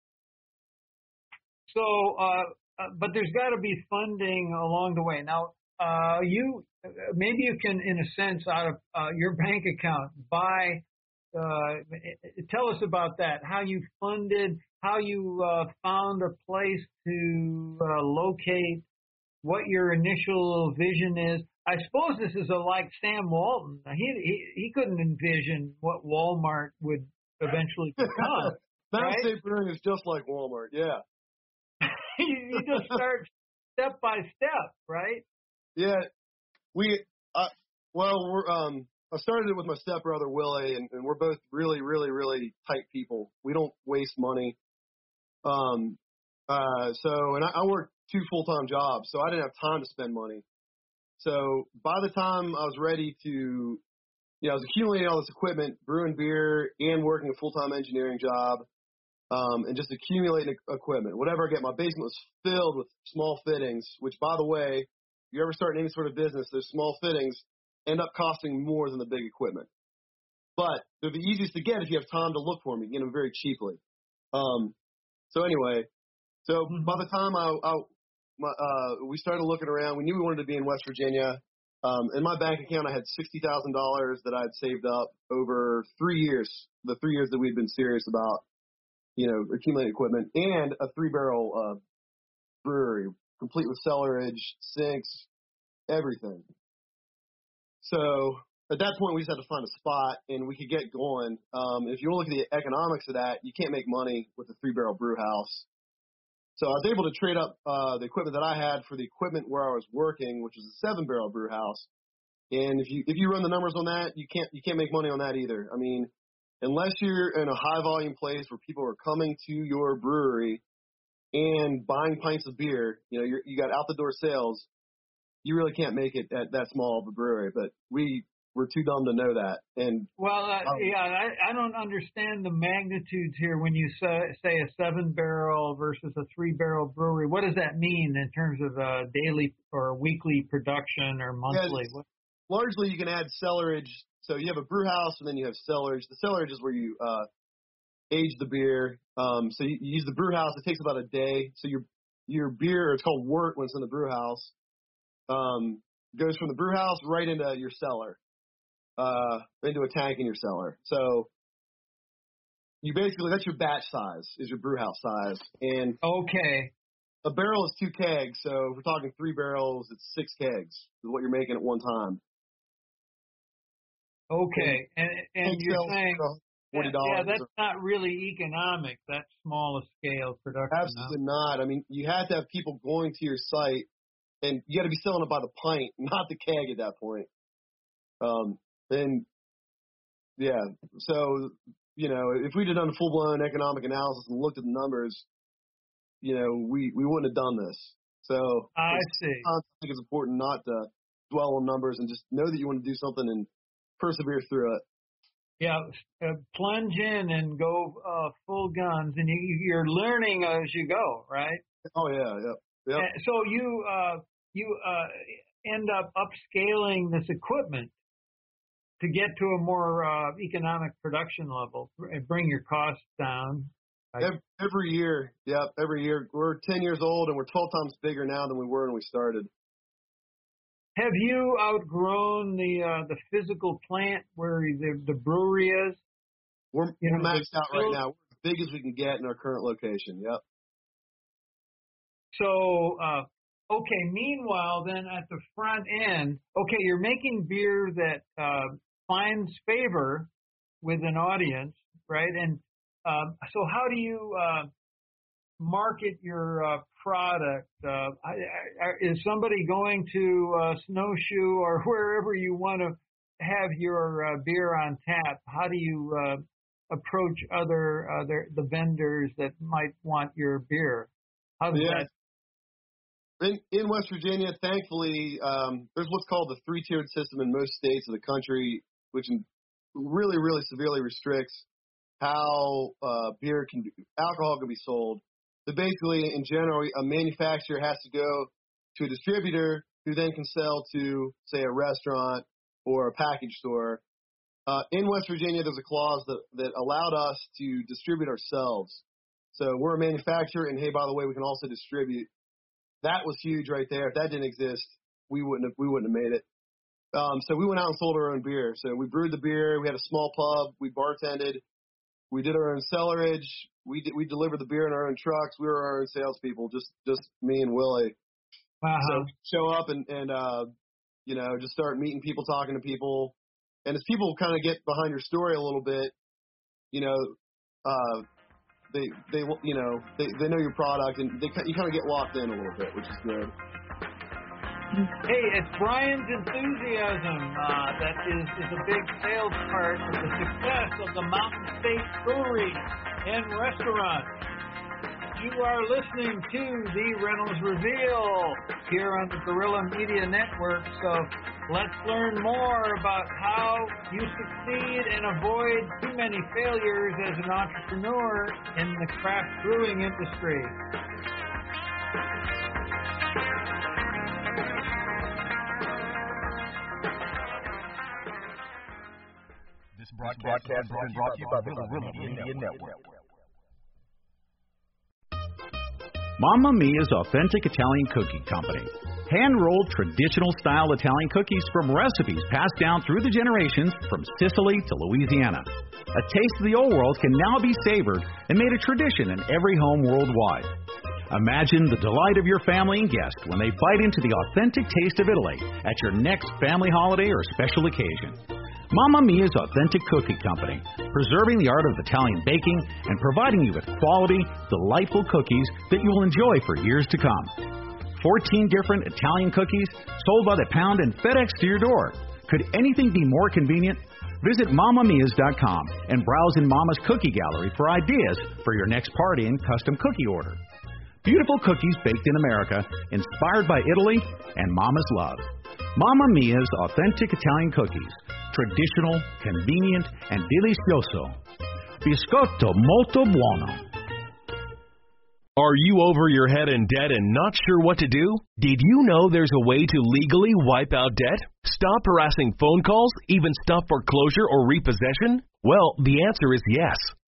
So, uh, uh, but there's got to be funding along the way. Now, uh, you maybe you can, in a sense, out of uh, your bank account, buy. Uh, tell us about that. How you funded, how you uh, found a place to uh, locate, what your initial vision is. I suppose this is a, like Sam Walton. He, he he couldn't envision what Walmart would eventually become. Mountain right? State Brewing is just like Walmart, yeah. you, you just start step by step, right? Yeah, we. Uh, well, we're um. I started it with my stepbrother Willie, and, and we're both really, really, really tight people. We don't waste money. Um. Uh. So, and I, I work two full time jobs, so I didn't have time to spend money. So by the time I was ready to, you know, I was accumulating all this equipment, brewing beer and working a full-time engineering job, um, and just accumulating equipment. Whatever I get, my basement was filled with small fittings, which, by the way, if you ever start any sort of business, those small fittings end up costing more than the big equipment. But they're the easiest to get if you have time to look for them. You can get them very cheaply. Um, so anyway, so by the time I, I My, uh, we started looking around. We knew we wanted to be in West Virginia. Um, in my bank account, I had sixty thousand dollars that I had saved up over three years, the three years that we'd been serious about, you know, accumulating equipment, and a three-barrel uh, brewery, complete with cellarage, sinks, everything. So at that point, we just had to find a spot, and we could get going. Um, if you want to look at the economics of that, you can't make money with a three-barrel brew house. So I was able to trade up uh, the equipment that I had for the equipment where I was working, which was a seven-barrel brew house. And if you if you run the numbers on that, you can't you can't make money on that either. I mean, unless you're in a high-volume place where people are coming to your brewery and buying pints of beer, you know, you're, you got out-the-door sales, you really can't make it at that small of a brewery. But we were too dumb to know that. And well, uh, um, yeah, I, I don't understand the magnitudes here when you say, say a seven barrel versus a three barrel brewery. What does that mean in terms of uh, daily or weekly production or monthly? Yeah, largely, you can add cellarage. So you have a brew house and then you have cellarage. The cellarage is where you uh, age the beer. Um, so you, you use the brew house. It takes about a day. So your your beer, it's called wort when it's in the brew house, um, goes from the brew house right into your cellar. Uh, into a tank in your cellar. So you basically, that's your batch size, is your brew house size. And okay, a barrel is two kegs, so if we're talking three barrels, it's six kegs is what you're making at one time. Okay, and and, and you're saying, forty dollars. Yeah, that's not really economic, that small scale production. Absolutely huh? not. I mean, you have to have people going to your site, and you got to be selling it by the pint, not the keg at that point. Um, and yeah, so you know, if we'd have done a full blown economic analysis and looked at the numbers, you know, we we wouldn't have done this. So I see. I think it's important not to dwell on numbers and just know that you want to do something and persevere through it. Yeah, uh, plunge in and go uh, full guns, and you, you're learning as you go, right? Oh yeah, yeah. Yep. Uh, so you uh, you uh, end up upscaling this equipment to get to a more uh, economic production level and bring your costs down. Right? Every, every year, yep, every year. We're ten years old, and we're twelve times bigger now than we were when we started. Have you outgrown the uh, the physical plant where the, the brewery is? We're, you we're know, maxed out right now. We're as big as we can get in our current location. Yep. So, uh, okay, meanwhile, then at the front end, okay, you're making beer that uh, finds favor with an audience, right? And uh, so how do you uh, market your uh, product? Uh, I, I, is somebody going to uh, Snowshoe or wherever you want to have your uh, beer on tap? How do you uh, approach other, other the vendors that might want your beer? How does yeah. that? In, in West Virginia, thankfully, um, there's what's called the three-tiered system in most states of the country, which really, really severely restricts how uh, beer can, alcohol can be sold. So basically, in general, a manufacturer has to go to a distributor who then can sell to, say, a restaurant or a package store. Uh, in West Virginia, there's a clause that, that allowed us to distribute ourselves. So we're a manufacturer, and hey, by the way, we can also distribute. That was huge right there. If that didn't exist, we wouldn't have, we wouldn't have made it. Um, so we went out and sold our own beer. So we brewed the beer. We had a small pub. We bartended. We did our own cellarage. We did, we delivered the beer in our own trucks. We were our own salespeople, just just me and Willie. Uh-huh. So we show up and and uh, you know, just start meeting people, talking to people, and as people kind of get behind your story a little bit, you know, uh, they they you know they they know your product, and they you kind of get locked in a little bit, which is good. Hey, it's Brian's enthusiasm uh, that is, is a big sales part of the success of the Mountain State Brewery and Restaurant. You are listening to the Reynolds Reveal here on the Guerrilla Media Network. So let's learn more about how you succeed and avoid too many failures as an entrepreneur in the craft brewing industry. This broadcast has been brought to you by the Guerrilla Media Network. Mamma Mia's Authentic Italian Cookie Company. Hand-rolled traditional-style Italian cookies from recipes passed down through the generations from Sicily to Louisiana. A taste of the old world can now be savored and made a tradition in every home worldwide. Imagine the delight of your family and guests when they bite into the authentic taste of Italy at your next family holiday or special occasion. Mamma Mia's Authentic Cookie Company, preserving the art of Italian baking and providing you with quality, delightful cookies that you will enjoy for years to come. fourteen different Italian cookies sold by the pound and FedEx to your door. Could anything be more convenient? Visit mamma mias dot com and browse in Mama's Cookie Gallery for ideas for your next party and custom cookie order. Beautiful cookies baked in America, inspired by Italy and Mama's love. Mamma Mia's Authentic Italian Cookies. Traditional, convenient, and delicioso. Biscotto molto buono. Are you over your head in debt and not sure what to do? Did you know there's a way to legally wipe out debt? Stop harassing phone calls? Even stop foreclosure or repossession? Well, the answer is yes.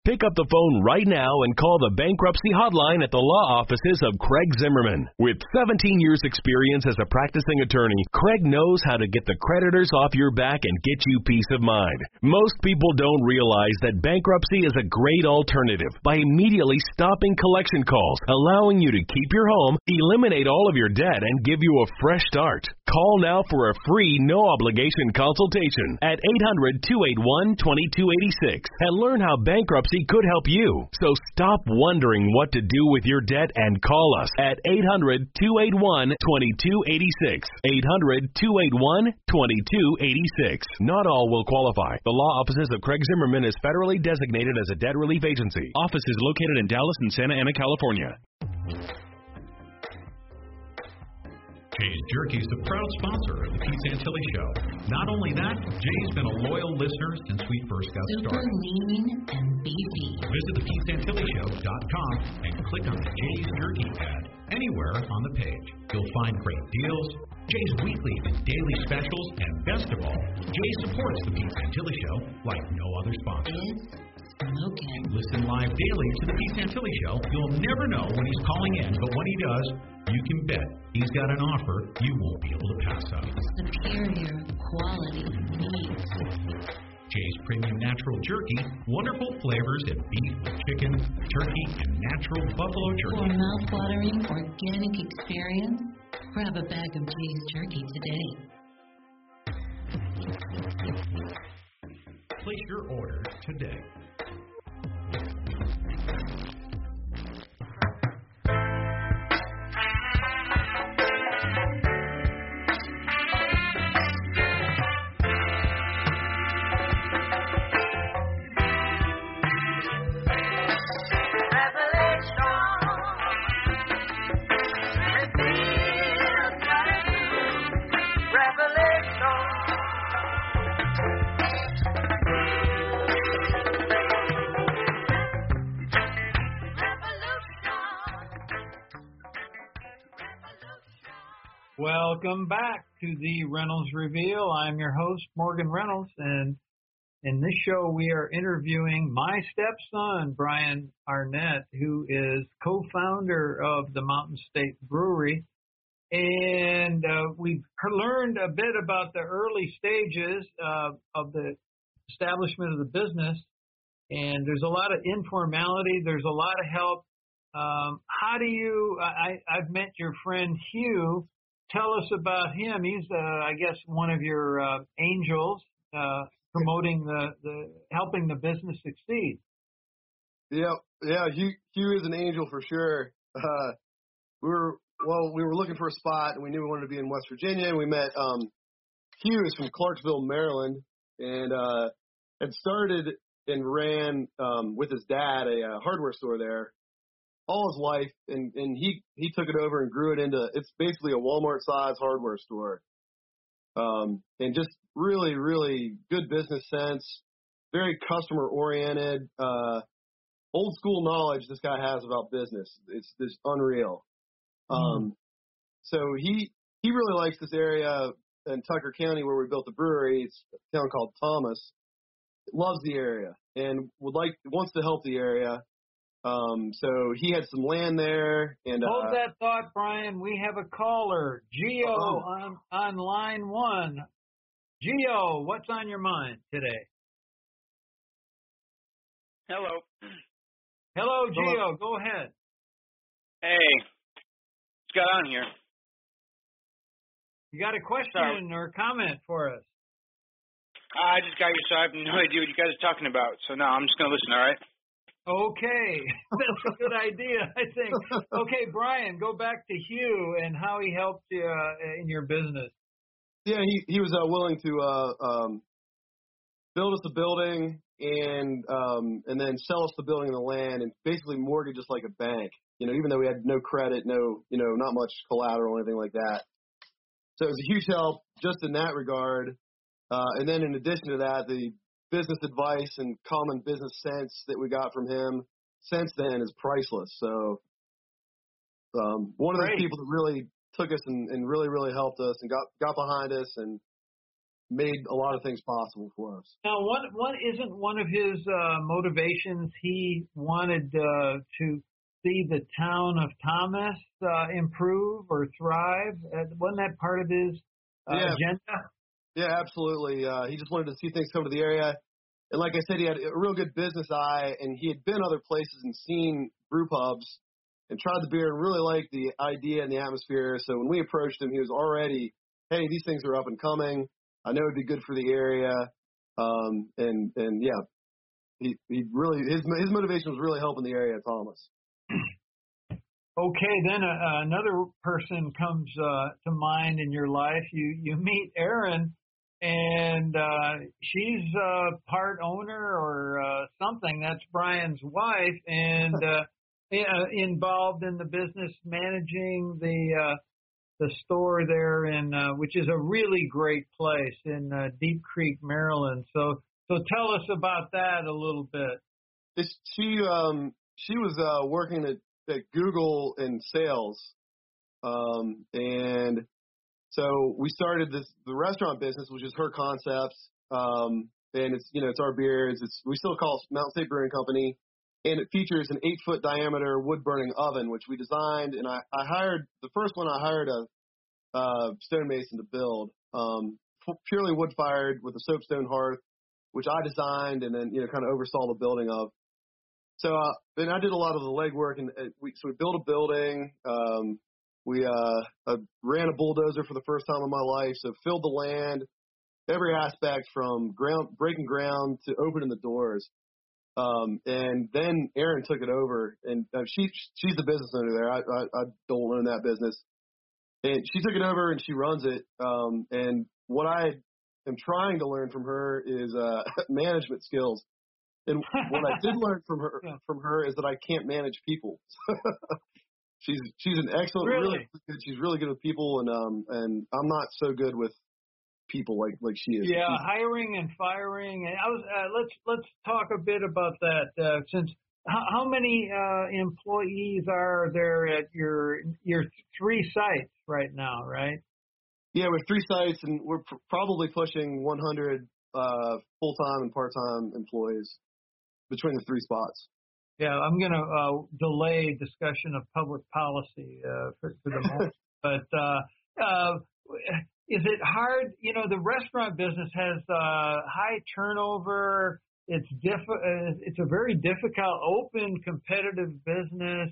Pick up the phone right now and call the bankruptcy hotline at the law offices of Craig Zimmerman. With seventeen years experience as a practicing attorney, Craig knows how to get the creditors off your back and get you peace of mind. Most people don't realize that bankruptcy is a great alternative by immediately stopping collection calls, allowing you to keep your home, eliminate all of your debt, and give you a fresh start. Call now for a free, no-obligation consultation at eight hundred, two eight one, two two eight six and learn how bankruptcy could help you. So stop wondering what to do with your debt and call us at eight hundred, two eight one, two two eight six. eight hundred, two eight one, two two eight six. Not all will qualify. The law offices of Craig Zimmerman is federally designated as a debt relief agency. Office is located in Dallas and Santa Ana, California. Jay's Jerky is the proud sponsor of the Pete Santilli Show. Not only that, Jay's been a loyal listener since we first got Super started. lean and beefy. Visit the pete santilli show dot com and click on the Jay's Jerky ad anywhere on the page. You'll find great deals, Jay's weekly and daily specials, and best of all, Jay supports the Pete Santilli Show like no other sponsor. Smoking. Listen live daily to the Pete Santilli Show. You'll never know when he's calling in, but when he does, you can bet he's got an offer you won't be able to pass up. Superior quality meat. Jay's Premium Natural Jerky, wonderful flavors in beef, chicken, turkey, and natural buffalo For jerky. mouth-watering organic experience, grab a bag of Jay's Jerky today. Place your order today. Welcome back to the Reynolds Reveal. I'm your host, Morgan Reynolds, and in this show we are interviewing my stepson, Brian Arnett, who is co-founder of the Mountain State Brewery. And uh, we've learned a bit about the early stages uh, of the establishment of the business, and there's a lot of informality, there's a lot of help. Um, how do you, I, I've met your friend Hugh. Tell us about him. He's, uh, I guess, one of your uh, angels uh, promoting the, the, helping the business succeed. Yeah, yeah. Hugh, Hugh is an angel for sure. Uh, we were, well, we were looking for a spot, and we knew we wanted to be in West Virginia. And we met um, Hugh is from Clarksville, Maryland, and uh, had started and ran um, with his dad a uh, hardware store there all his life, and, and he, he took it over and grew it into, it's basically a Walmart-sized hardware store. Um, and just really, really good business sense, very customer-oriented, uh, old-school knowledge this guy has about business. It's just unreal. Um, mm. So he he really likes this area in Tucker County where we built the brewery. It's a town called Thomas. Loves the area and would like wants to help the area. Um, so he had some land there. And hold uh, that thought, Brian. We have a caller, Gio, oh. on on line one. Gio, what's on your mind today? Hello. Hello, Gio. Hello. Go ahead. Hey, what's got on here? You got a question Sorry. or comment for us? I just got you, so I have no idea what you guys are talking about. So no, I'm just gonna listen. All right. Okay, that's a good idea, I think. Okay, Brian, go back to Hugh and how he helped you uh, in your business. Yeah, he he was uh, willing to uh, um, build us a building and um, and then sell us the building and the land and basically mortgage us like a bank. You know, even though we had no credit, no you know, not much collateral or anything like that. So it was a huge help just in that regard. Uh, and then in addition to that, the business advice and common business sense that we got from him since then is priceless. So um, one of Great. those people that really took us and, and really, really helped us and got, got behind us and made a lot of things possible for us. Now, one, one isn't one of his uh, motivations. He wanted uh, to see the town of Thomas uh, improve or thrive. Uh, wasn't that part of his uh, yeah. agenda? Yeah, absolutely. Uh, he just wanted to see things come to the area. And like I said, he had a real good business eye, and he had been other places and seen brew pubs and tried the beer and really liked the idea and the atmosphere. So when we approached him, he was already, hey, these things are up and coming. I know it'd be good for the area. Um, and, and yeah, he, he really, his, his motivation was really helping the area of Thomas. Okay, then uh, another person comes uh, to mind in your life. You you meet Erin, and uh, she's uh, part owner or uh, something. That's Brian's wife, and uh, involved in the business, managing the uh, the store there, in uh, which is a really great place in uh, Deep Creek, Maryland. So so tell us about that a little bit. It's, she um she was uh, working at at Google in sales. Um, and so we started this, the restaurant business, which is her concepts. Um, and it's, you know, it's our beers. It's, we still call it Mountain State Brewing Company. And it features an eight foot diameter wood burning oven, which we designed. And I, I hired, the first one I hired a, uh, stonemason to build, um, purely wood fired with a soapstone hearth, which I designed and then, you know, kind of oversaw the building of. So, uh, and I did a lot of the legwork, and uh, we, so we built a building. Um, we uh, uh, ran a bulldozer for the first time in my life, so filled the land, every aspect from ground, breaking ground to opening the doors. Um, and then Erin took it over, and uh, she she's the business owner there. I, I, I don't own that business, and she took it over and she runs it. Um, and what I am trying to learn from her is uh, management skills. And what I did learn from her yeah. from her is that I can't manage people. she's she's an excellent, really? really good. She's really good with people, and um and I'm not so good with people like like she is. Yeah, she's, hiring and firing. And I was uh, let's let's talk a bit about that. Uh, since how, how many uh, employees are there at your your three sites right now? Right. Yeah, we have three sites, and we're pr- probably pushing one hundred uh, full time and part time employees between the three spots. Yeah, I'm going to uh, delay discussion of public policy uh, for, for the moment. But uh, uh, is it hard? You know, the restaurant business has uh, high turnover. It's diff- uh, It's a very difficult, open, competitive business.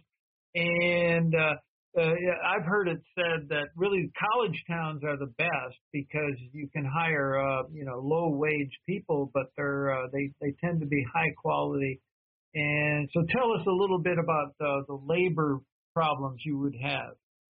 And uh, uh, I've heard it said that really college towns are the best because you can hire, uh, you know, low-wage people, but they're uh, they they tend to be high quality. And so, tell us a little bit about uh, the labor problems you would have.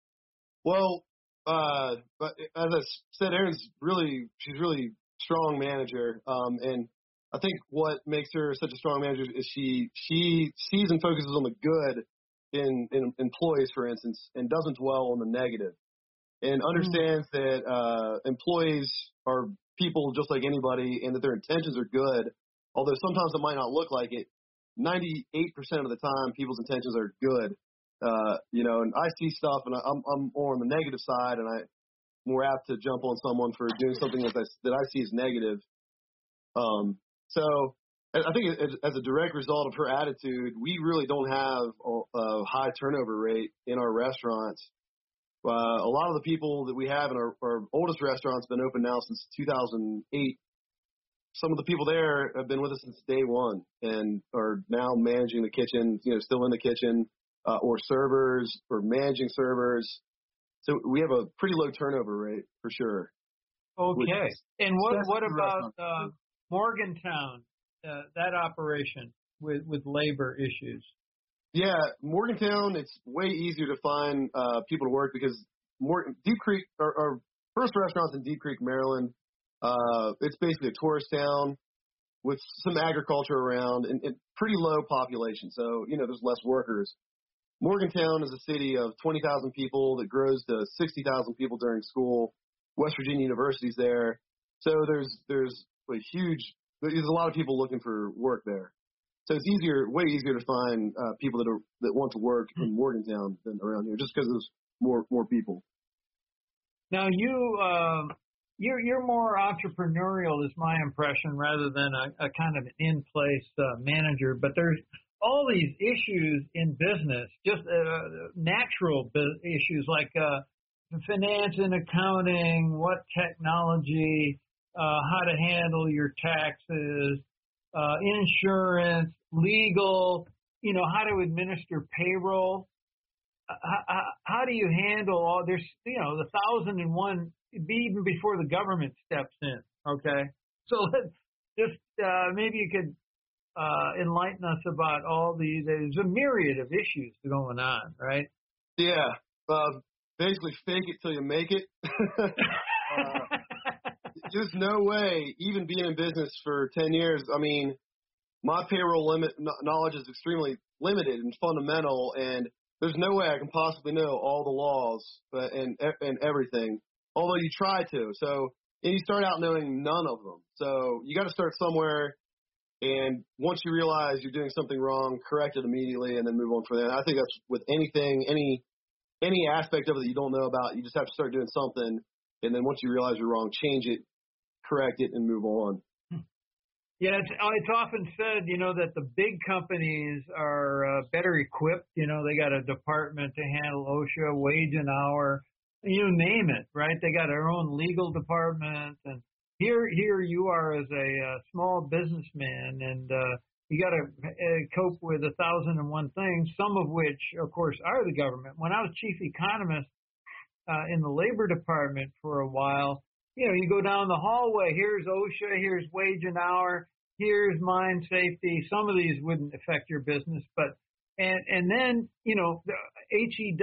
Well, uh, but as I said, Erin's really she's really strong manager, um, and I think what makes her such a strong manager is she she sees and focuses on the good in, in employees, for instance, and doesn't dwell on the negative, and understands mm. that uh, employees are people just like anybody, and that their intentions are good, although sometimes it might not look like it. ninety-eight percent of the time, people's intentions are good, uh, you know, and I see stuff, and I, I'm I'm more on the negative side, and I'm more apt to jump on someone for doing something that I, that I see as negative. Um, so. I think as a direct result of her attitude, we really don't have a high turnover rate in our restaurants. Uh, a lot of the people that we have in our, our oldest restaurant's been open now since two thousand eight. Some of the people there have been with us since day one and are now managing the kitchen, you know, still in the kitchen, uh, or servers or managing servers. So we have a pretty low turnover rate for sure. Okay. And what what about uh, Morgantown? Uh, that operation with, with labor issues? Yeah, Morgantown, it's way easier to find uh, people to work because Morgan, Deep Creek, our, our first restaurant's in Deep Creek, Maryland. Uh, it's basically a tourist town with some agriculture around and, and pretty low population. So, you know, there's less workers. Morgantown is a city of twenty thousand people that grows to sixty thousand people during school. West Virginia University's there. So there's, there's a huge There's a lot of people looking for work there, so it's easier, way easier to find uh, people that are that want to work in Morgantown than around here, just because there's more more people. Now you um, you're you're more entrepreneurial, is my impression, rather than a, a kind of an in-place uh, manager. But there's all these issues in business, just uh, natural bu- issues like uh, finance and accounting, what technology, uh, how to handle your taxes, uh, insurance, legal, you know, how to administer payroll. How, how do you handle all there's you know the thousand and one even before the government steps in? Okay, so let's just uh, maybe you could uh, enlighten us about all these. There's a myriad of issues going on, right? Yeah, uh, basically fake it till you make it. uh, there's no way, even being in business for ten years. I mean, my payroll limit knowledge is extremely limited and fundamental, and there's no way I can possibly know all the laws uh, and and everything, although you try to. So, and you start out knowing none of them. So you got to start somewhere, and once you realize you're doing something wrong, correct it immediately, and then move on from there. And I think that's with anything, any any aspect of it that you don't know about. You just have to start doing something, and then once you realize you're wrong, change it, correct it, and move on. Yeah, it's, it's often said, you know, that the big companies are uh, better equipped. You know, they got a department to handle OSHA, wage and hour, you name it, right? They got their own legal department. And here here you are as a uh, small businessman, and uh, you got to uh, cope with a thousand and one things, some of which, of course, are the government. When I was chief economist uh, in the labor department for a while, you know, you go down the hallway, here's OSHA, here's wage and hour, here's mine safety. Some of these wouldn't affect your business, but, and, and then, you know, the H E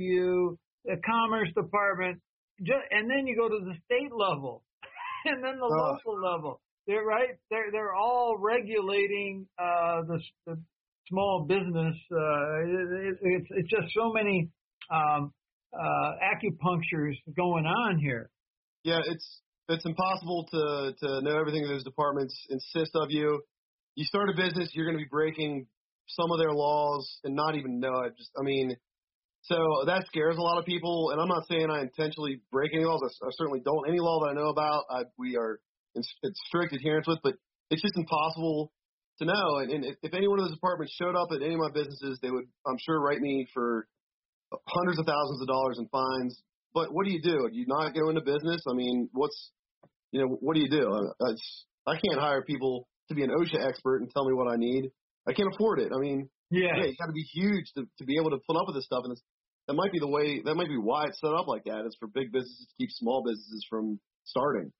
W, the Commerce Department, just, and then you go to the state level and then the oh. local level. They're right. They're, they're all regulating, uh, the, the small business. Uh, it, it's, it's just so many, um, uh, acupunctures going on here. Yeah, it's it's impossible to, to know everything those departments insist of you. You start a business, you're going to be breaking some of their laws and not even know it. Just, I mean, so that scares a lot of people. And I'm not saying I intentionally break any laws. I, I certainly don't. Any law that I know about, I, we are in, in strict adherence with. But it's just impossible to know. And, and if any one of those departments showed up at any of my businesses, they would, I'm sure, write me for hundreds of thousands of dollars in fines. But what do you do? Do you not go into business? I mean, what's, you know, what do you do? I, I can't hire people to be an OSHA expert and tell me what I need. I can't afford it. I mean, yeah, yeah you got to be huge to, to be able to put up with this stuff. And it's, that might be the way, that might be why it's set up like that. It's for big businesses to keep small businesses from starting.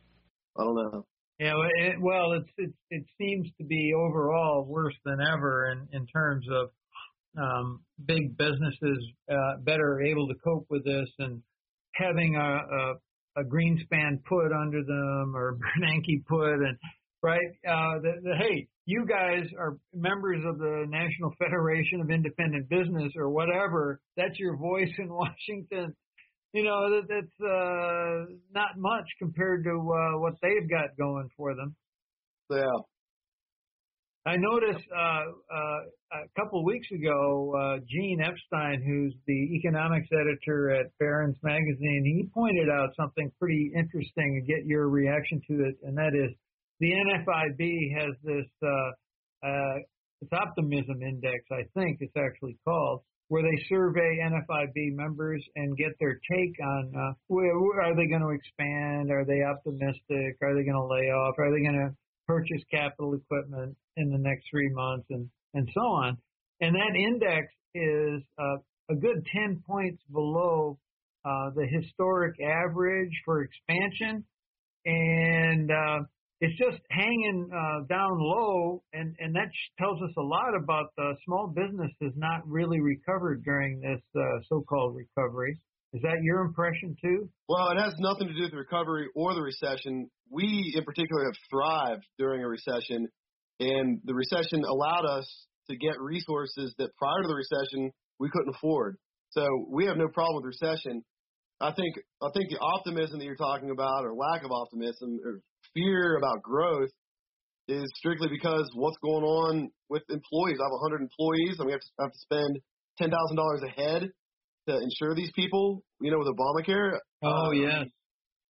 I don't know. Yeah, it, well, it's, it, it seems to be overall worse than ever in, in terms of Um, big businesses uh, better able to cope with this and having a, a, a Greenspan put under them or Bernanke put, and right, uh, the, the, hey, you guys are members of the National Federation of Independent Business or whatever. That's your voice in Washington. You know, that, that's uh, not much compared to uh, what they've got going for them. Yeah. I noticed uh, uh, a couple of weeks ago, uh, Gene Epstein, who's the economics editor at Barron's Magazine, he pointed out something pretty interesting and get your reaction to it, and that is the N F I B has this uh, uh, it's optimism index, I think it's actually called, where they survey N F I B members and get their take on uh, where, where are they going to expand, are they optimistic, are they going to lay off, are they going to purchase capital equipment in the next three months and, and so on. And that index is uh, a good ten points below uh, the historic average for expansion. And uh, it's just hanging uh, down low. And, and that tells us a lot about the small business has not really recovered during this uh, so-called recovery. Is that your impression too? Well, it has nothing to do with the recovery or the recession. We, in particular, have thrived during a recession, and the recession allowed us to get resources that prior to the recession we couldn't afford. So we have no problem with recession. I think I think the optimism that you're talking about, or lack of optimism, or fear about growth, is strictly because what's going on with employees. I have one hundred employees, and we have to have to spend ten thousand dollars a head to insure these people, you know, with Obamacare. Oh, um, yes.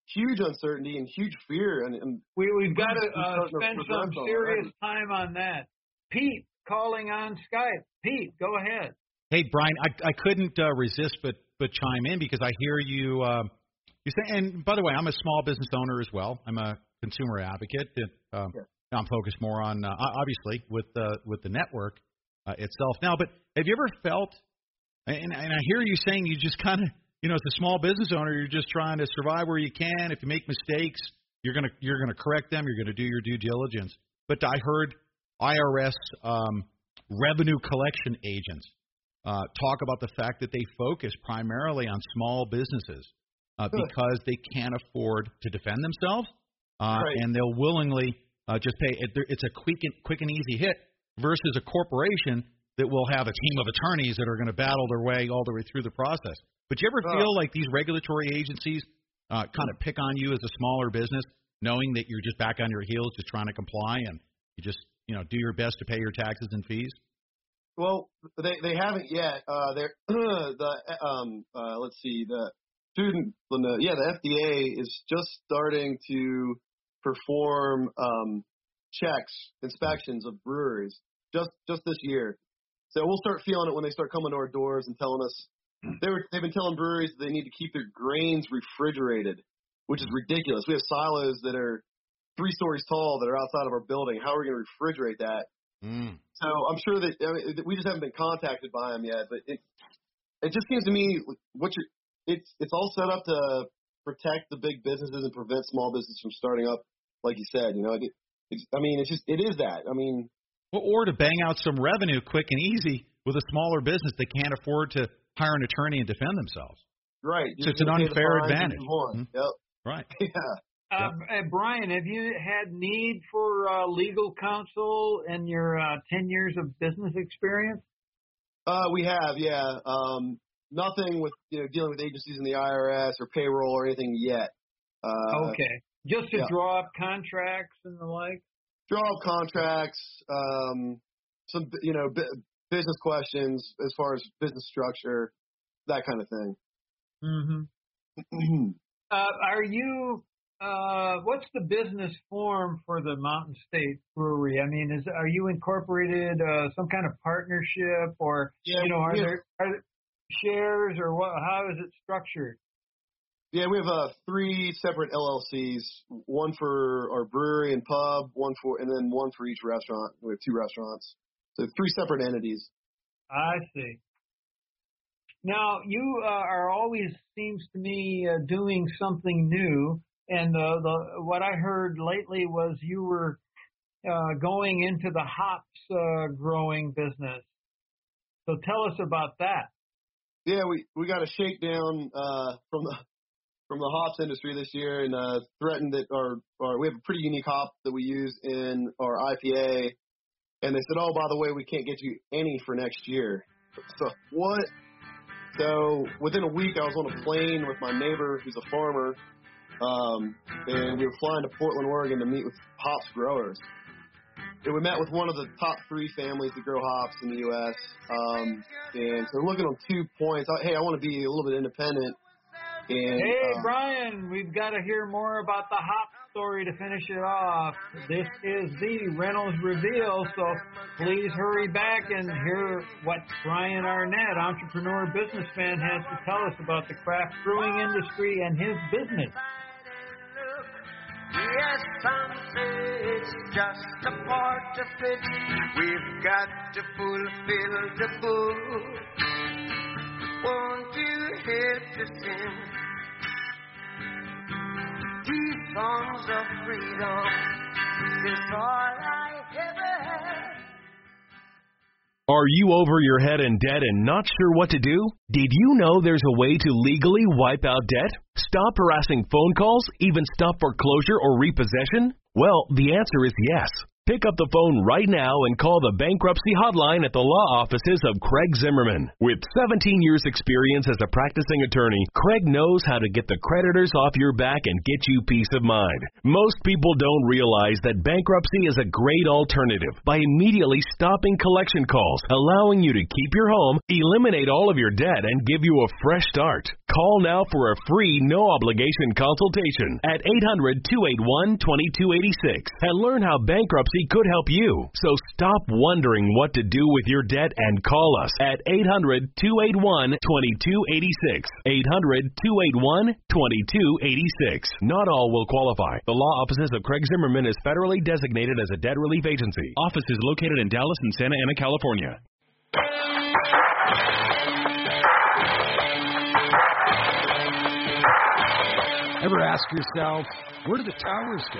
huge uncertainty and huge fear. And, and we, we've got to uh, spend some serious time on that. Pete, calling on Skype. Pete, go ahead. Hey, Brian, I, I couldn't uh, resist but but chime in because I hear you. Uh, you say, and by the way, I'm a small business owner as well. I'm a consumer advocate. That, um, yeah. I'm focused more on uh, obviously with the with the network uh, itself now. But have you ever felt? And, and I hear you saying you just kind of, you know, as a small business owner, you're just trying to survive where you can. If you make mistakes, you're gonna you're gonna correct them. You're gonna do your due diligence. But I heard I R S um, revenue collection agents uh, talk about the fact that they focus primarily on small businesses uh, because they can't afford to defend themselves, uh, right. and they'll willingly uh, just pay. It's a quick and, quick and easy hit versus a corporation that will have a team of attorneys that are going to battle their way all the way through the process. But you ever oh. feel like these regulatory agencies uh, kind of pick on you as a smaller business, knowing that you're just back on your heels just trying to comply and you just, you know, do your best to pay your taxes and fees? Well, they they haven't yet. Uh, they're the um uh, let's see the student the, yeah the F D A is just starting to perform um, checks inspections of breweries just just this year. So we'll start feeling it when they start coming to our doors and telling us they were they've been telling breweries that they need to keep their grains refrigerated, which is ridiculous. We have silos that are three stories tall that are outside of our building. How are we going to refrigerate that? Mm. So I'm sure that I mean, we just haven't been contacted by them yet. But it it just seems to me what you're it's it's all set up to protect the big businesses and prevent small businesses from starting up, like you said. You know, it, it's, I mean, it's just it is that. I mean, well, or to bang out some revenue quick and easy with a smaller business that can't afford to hire an attorney and defend themselves. Right. So it's an unfair advantage. Mm-hmm. Yep. Right. Yeah. Uh, yep. Brian, have you had need for uh, legal counsel in your uh, ten years of business experience? Uh, we have, yeah. Um, nothing with you know dealing with agencies in the I R S or payroll or anything yet. Uh, okay. Just to yeah. draw up contracts and the like. Draw up contracts, um, some you know b- business questions as far as business structure, that kind of thing. Mm-hmm. uh, are you? Uh, what's the business form for the Mountain State Brewery? I mean, is are you incorporated uh, some kind of partnership, or yeah, you know, are have, there are there shares, or what? How is it structured? Yeah, we have uh, three separate L L Cs. One for our brewery and pub, one for, and then one for each restaurant. We have two restaurants, so three separate entities. I see. Now, you uh, are always, seems to me, uh, doing something new. And uh, the what I heard lately was you were uh, going into the hops uh, growing business. So tell us about that. Yeah, we, we got a shakedown uh, from the from the hops industry this year, and uh, threatened that our, our we have a pretty unique hop that we use in our I P A, and they said, oh, by the way, we can't get you any for next year. So what? So within a week, I was on a plane with my neighbor who's a farmer. Um, and we were flying to Portland, Oregon to meet with hops growers. And we met with one of the top three families that grow hops in the U S Um, and so we're looking on two points. Hey, I want to be a little bit independent. And, hey, uh, Brian, we've got to hear more about the hop story to finish it off. This is the Reynolds Reveal, so please hurry back and hear what Brian Arnett, entrepreneur businessman, has to tell us about the craft brewing industry and his business. Yes, some say it's just a part of it. We've got to fulfill the book. Won't you help us sing these songs of freedom? Is all I ever had. Are you over your head in debt and not sure what to do? Did you know there's a way to legally wipe out debt? Stop harassing phone calls? Even stop foreclosure or repossession? Well, the answer is yes. Pick up the phone right now and call the bankruptcy hotline at the law offices of Craig Zimmerman. With seventeen years experience as a practicing attorney, Craig knows how to get the creditors off your back and get you peace of mind. Most people don't realize that bankruptcy is a great alternative by immediately stopping collection calls, allowing you to keep your home, eliminate all of your debt, and give you a fresh start. Call now for a free, no-obligation consultation at eight hundred, two eight one, two two eight six and learn how bankruptcy could help you. So stop wondering what to do with your debt and call us at eight hundred, two eight one, two two eight six. eight hundred, two eight one, two two eight six. Not all will qualify. The law offices of Craig Zimmerman is federally designated as a debt relief agency. Office is located in Dallas and Santa Ana, California. Ever ask yourself, where do the towers go?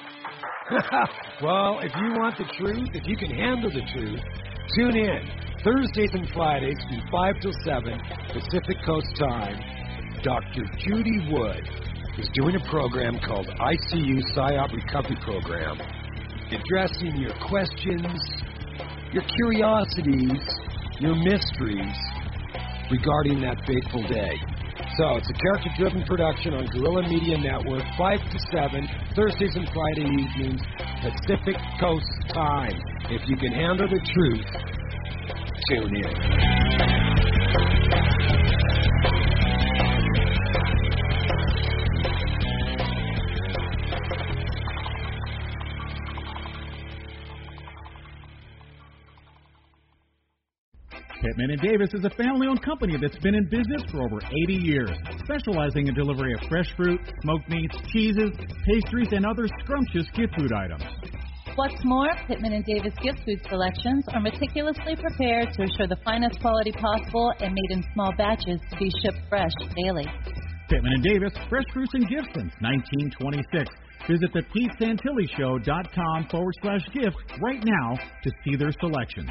Well, if you want the truth, if you can handle the truth, tune in Thursdays and Fridays from five till seven Pacific Coast time. Doctor Judy Wood is doing a program called I C U PsyOp Recovery Program, addressing your questions, your curiosities, your mysteries regarding that fateful day. So it's a character-driven production on Guerrilla Media Network, five to seven, Thursdays and Friday evenings, Pacific Coast time. If you can handle the truth, tune in. Pittman and Davis is a family-owned company that's been in business for over eighty years, specializing in delivery of fresh fruit, smoked meats, cheeses, pastries, and other scrumptious gift food items. What's more, Pittman and Davis gift food selections are meticulously prepared to assure the finest quality possible and made in small batches to be shipped fresh daily. Pittman and Davis, fresh fruits and gifts since nineteen twenty-six. Visit the Pete Santilli Show dot com forward slash gift right now to see their selections.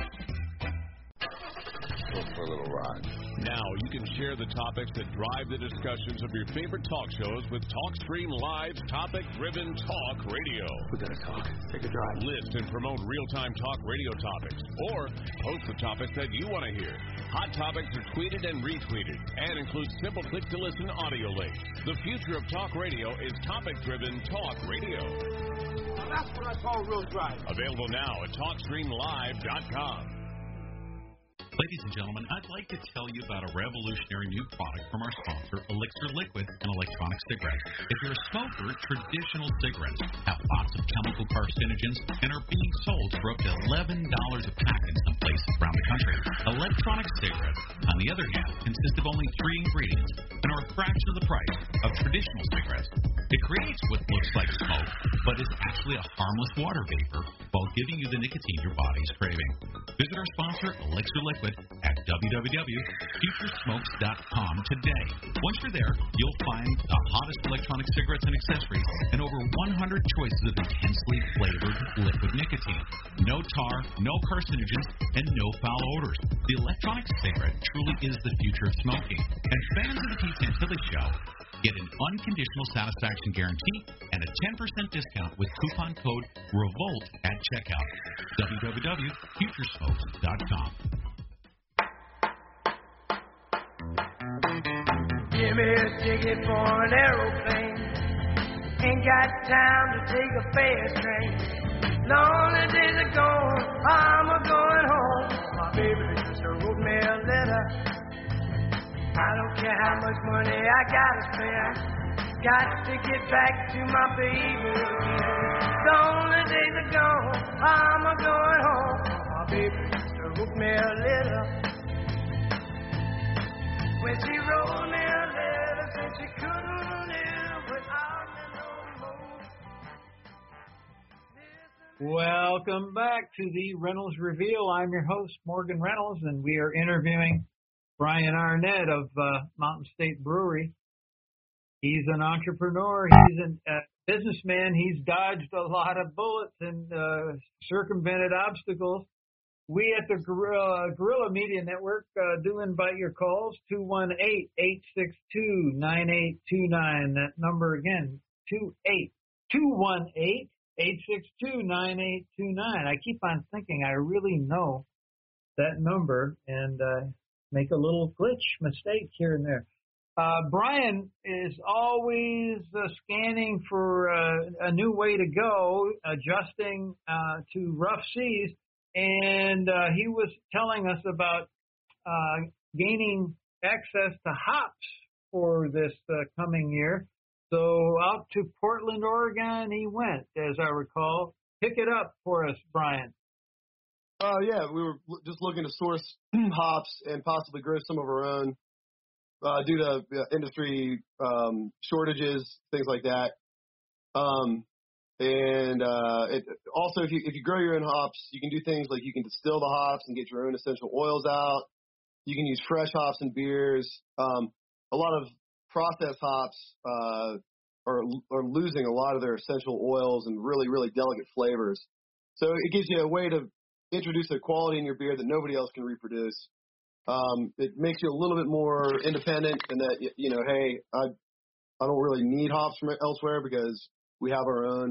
For a little ride. Now you can share the topics that drive the discussions of your favorite talk shows with TalkStream Live's topic-driven talk radio. We're going to talk. Take a drive. List and promote real-time talk radio topics, or post the topics that you want to hear. Hot topics are tweeted and retweeted, and include simple click-to-listen audio links. The future of talk radio is topic-driven talk radio. Well, that's what I call real drive. Available now at talk stream live dot com. Ladies and gentlemen, I'd like to tell you about a revolutionary new product from our sponsor, Elixir Liquid and Electronic Cigarettes. If you're a smoker, traditional cigarettes have lots of chemical carcinogens and are being sold for up to eleven dollars a pack in some places around the country. Electronic cigarettes, on the other hand, consist of only three ingredients and are a fraction of the price of traditional cigarettes. It creates what looks like smoke, but is actually a harmless water vapor while giving you the nicotine your body is craving. Visit our sponsor, Elixir Liquid, at w w w dot future smokes dot com today. Once you're there, you'll find the hottest electronic cigarettes and accessories and over one hundred choices of intensely flavored liquid nicotine. No tar, no carcinogens, and no foul odors. The electronic cigarette truly is the future of smoking. And fans of the Pete Santilli Show get an unconditional satisfaction guarantee and a ten percent discount with coupon code REVOLT at checkout. w w w dot future smokes dot com. Give me a ticket for an aeroplane. Ain't got time to take a fast train. Lonely days are gone, I'm a going home. My baby just wrote me a letter. I don't care how much money I gotta spend. Got to get back to my baby again. Lonely days are gone, I'm a going home. My baby just wrote me a letter. When she wrote me a letter, said she couldn't live without me no more. Welcome back to the Reynolds Reveal. I'm your host, Morgan Reynolds, and we are interviewing Brian Arnett of uh, Mountain State Brewery. He's an entrepreneur. He's a uh, businessman. He's dodged a lot of bullets and uh, circumvented obstacles. We at the Guerrilla, Guerrilla Media Network uh, do invite your calls, two one eight, eight six two, nine eight two nine. That number again, two one eight, eight six two, nine eight two nine. I keep on thinking I really know that number and uh, make a little glitch mistake here and there. Uh, Brian is always uh, scanning for uh, a new way to go, adjusting uh, to rough seas, and uh, he was telling us about uh, gaining access to hops for this uh, coming year. So out to Portland, Oregon he went, as I recall. Pick it up for us, Brian. Oh, uh, yeah, we were just looking to source hops and possibly grow some of our own uh, due to uh, industry um, shortages, things like that. Um, and uh, it, also, if you if you grow your own hops, you can do things like you can distill the hops and get your own essential oils out. You can use fresh hops in beers. Um, a lot of processed hops uh, are, are losing a lot of their essential oils and really, really delicate flavors. So it gives you a way to introduce a quality in your beer that nobody else can reproduce. Um, it makes you a little bit more independent in that, you know, hey, I I don't really need hops from elsewhere because we have our own.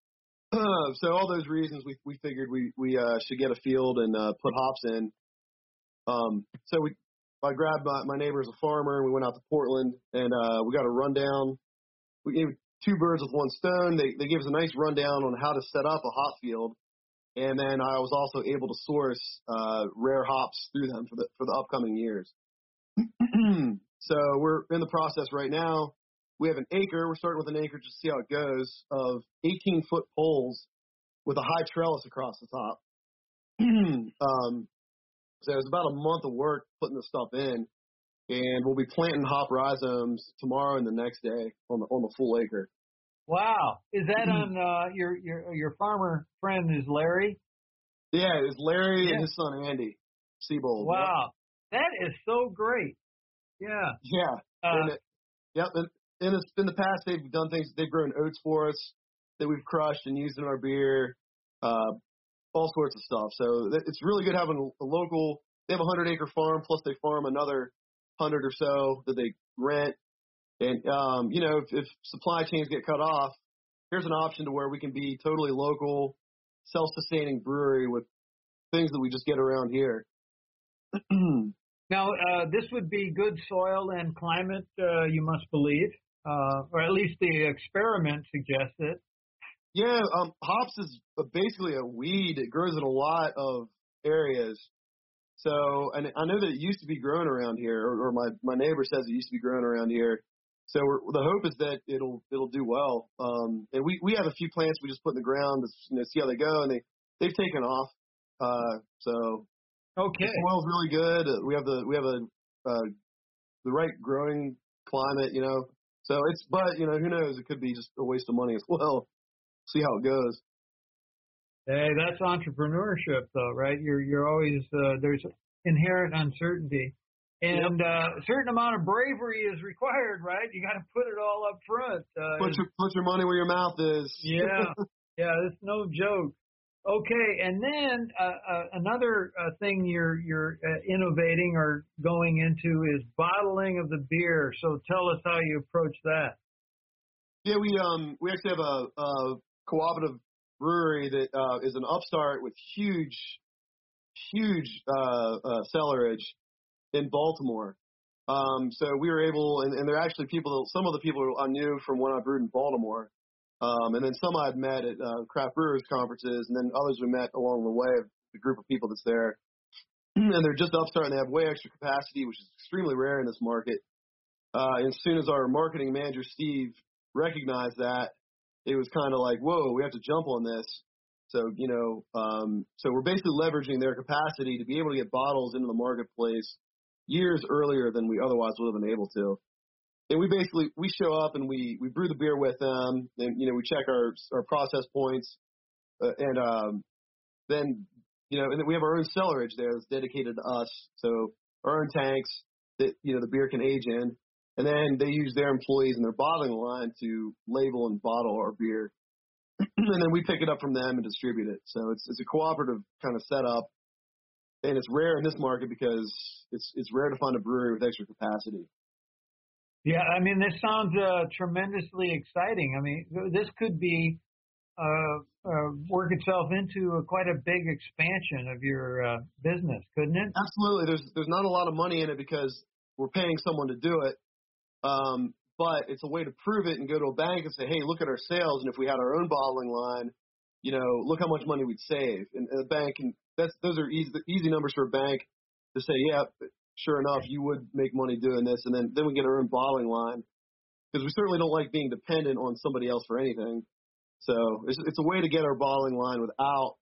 So all those reasons we we figured we we uh, should get a field and uh, put hops in. Um, so we I grabbed my, my neighbor as a farmer and we went out to Portland and uh, we got a rundown. We gave two birds with one stone. They they gave us a nice rundown on how to set up a hop field. And then I was also able to source uh, rare hops through them for the for the upcoming years. So we're in the process right now. We have an acre. We're starting with an acre just to see how it goes of eighteen-foot poles with a high trellis across the top. um, so it's about a month of work putting this stuff in, and we'll be planting hop rhizomes tomorrow and the next day on the on the full acre. Wow. Is that on uh, your, your your farmer friend is Larry? Yeah, it's Larry yeah. and his son Andy Seabold. Wow. Yep. That is so great. Yeah. Yeah. Uh, and it, yep. And in, the, in the past, they've done things. They've grown oats for us that we've crushed and used in our beer, uh, all sorts of stuff. So it's really good having a, a local. They have a hundred-acre farm, plus they farm another hundred or so that they rent. And, um, you know, if, if supply chains get cut off, here's an option to where we can be totally local, self-sustaining brewery with things that we just get around here. Now, uh, this would be good soil and climate, uh, you must believe, uh, or at least the experiment suggests it. Yeah, um, hops is basically a weed. It grows in a lot of areas. So, and I know that it used to be grown around here, or, or my, my neighbor says it used to be grown around here. So we're, the hope is that it'll it'll do well. Um, and we, we have a few plants we just put in the ground to you know, see how they go, and they they've taken off. Uh, so okay, the soil's really good. We have the we have a uh, the right growing climate, you know. So it's but you know who knows, it could be just a waste of money as well. See how it goes. Hey, that's entrepreneurship, though, right? You're you're always uh, there's inherent uncertainty. And yep. uh, a certain amount of bravery is required, right? You got to put it all up front. Uh, put your put your money where your mouth is. Yeah, yeah, it's no joke. Okay, and then uh, uh, another uh, thing you're you're uh, innovating or going into is bottling of the beer. So tell us how you approach that. Yeah, we um we actually have a, a cooperative brewery that uh, is an upstart with huge, huge uh, uh, cellarage in Baltimore. Um, so we were able, and, and they're actually people, some of the people I knew from when I brewed in Baltimore. Um, and then some I'd met at uh, craft brewers conferences, and then others we met along the way of the group of people that's there. And they're just upstart and they have way extra capacity, which is extremely rare in this market. Uh, and as soon as our marketing manager, Steve, recognized that, it was kind of like, whoa, we have to jump on this. So, you know, um, so we're basically leveraging their capacity to be able to get bottles into the marketplace years earlier than we otherwise would have been able to. And we basically, we show up and we, we brew the beer with them, and, you know, we check our, our process points, uh, and um, then, you know, and then we have our own cellarage there that's dedicated to us. So our own tanks that, you know, the beer can age in. And then they use their employees in their bottling line to label and bottle our beer. And then we pick it up from them and distribute it. So it's it's a cooperative kind of setup. And it's rare in this market because it's it's rare to find a brewery with extra capacity. Yeah, I mean, this sounds uh, tremendously exciting. I mean, this could be uh, uh, work itself into a, quite a big expansion of your uh, business, couldn't it? Absolutely. There's there's not a lot of money in it because we're paying someone to do it, um, but it's a way to prove it and go to a bank and say, hey, look at our sales, and if we had our own bottling line, you know, look how much money we'd save. And a bank, and that's those are easy easy numbers for a bank to say, yeah, sure enough, you would make money doing this, and then then we get our own bottling line because we certainly don't like being dependent on somebody else for anything. So it's, it's a way to get our bottling line without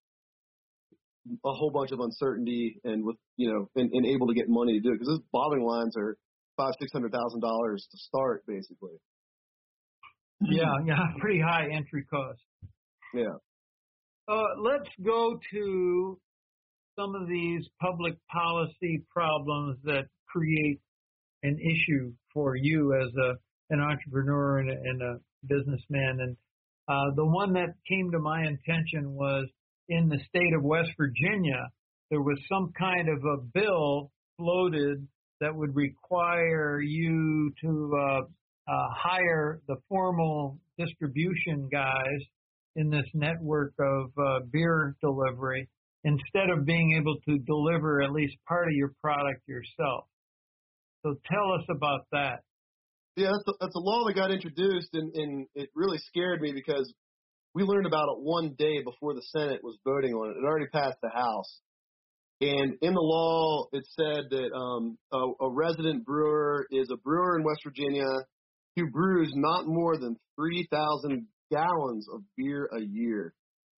a whole bunch of uncertainty and with, you know, and, and able to get money to do it. Because those bottling lines are five, six hundred thousand dollars to start, basically. Yeah, yeah, pretty high entry cost. Yeah. Uh, let's go to some of these public policy problems that create an issue for you as a an entrepreneur and a, and a businessman. And uh, the one that came to my attention was in the state of West Virginia, there was some kind of a bill floated that would require you to uh, uh, hire the formal distribution guys in this network of uh, beer delivery instead of being able to deliver at least part of your product yourself. So tell us about that. Yeah, that's a, that's a law that got introduced, and, and it really scared me because we learned about it one day before the Senate was voting on it. It already passed the House. And in the law, it said that um, a, a resident brewer is a brewer in West Virginia who brews not more than three thousand gallons of beer a year.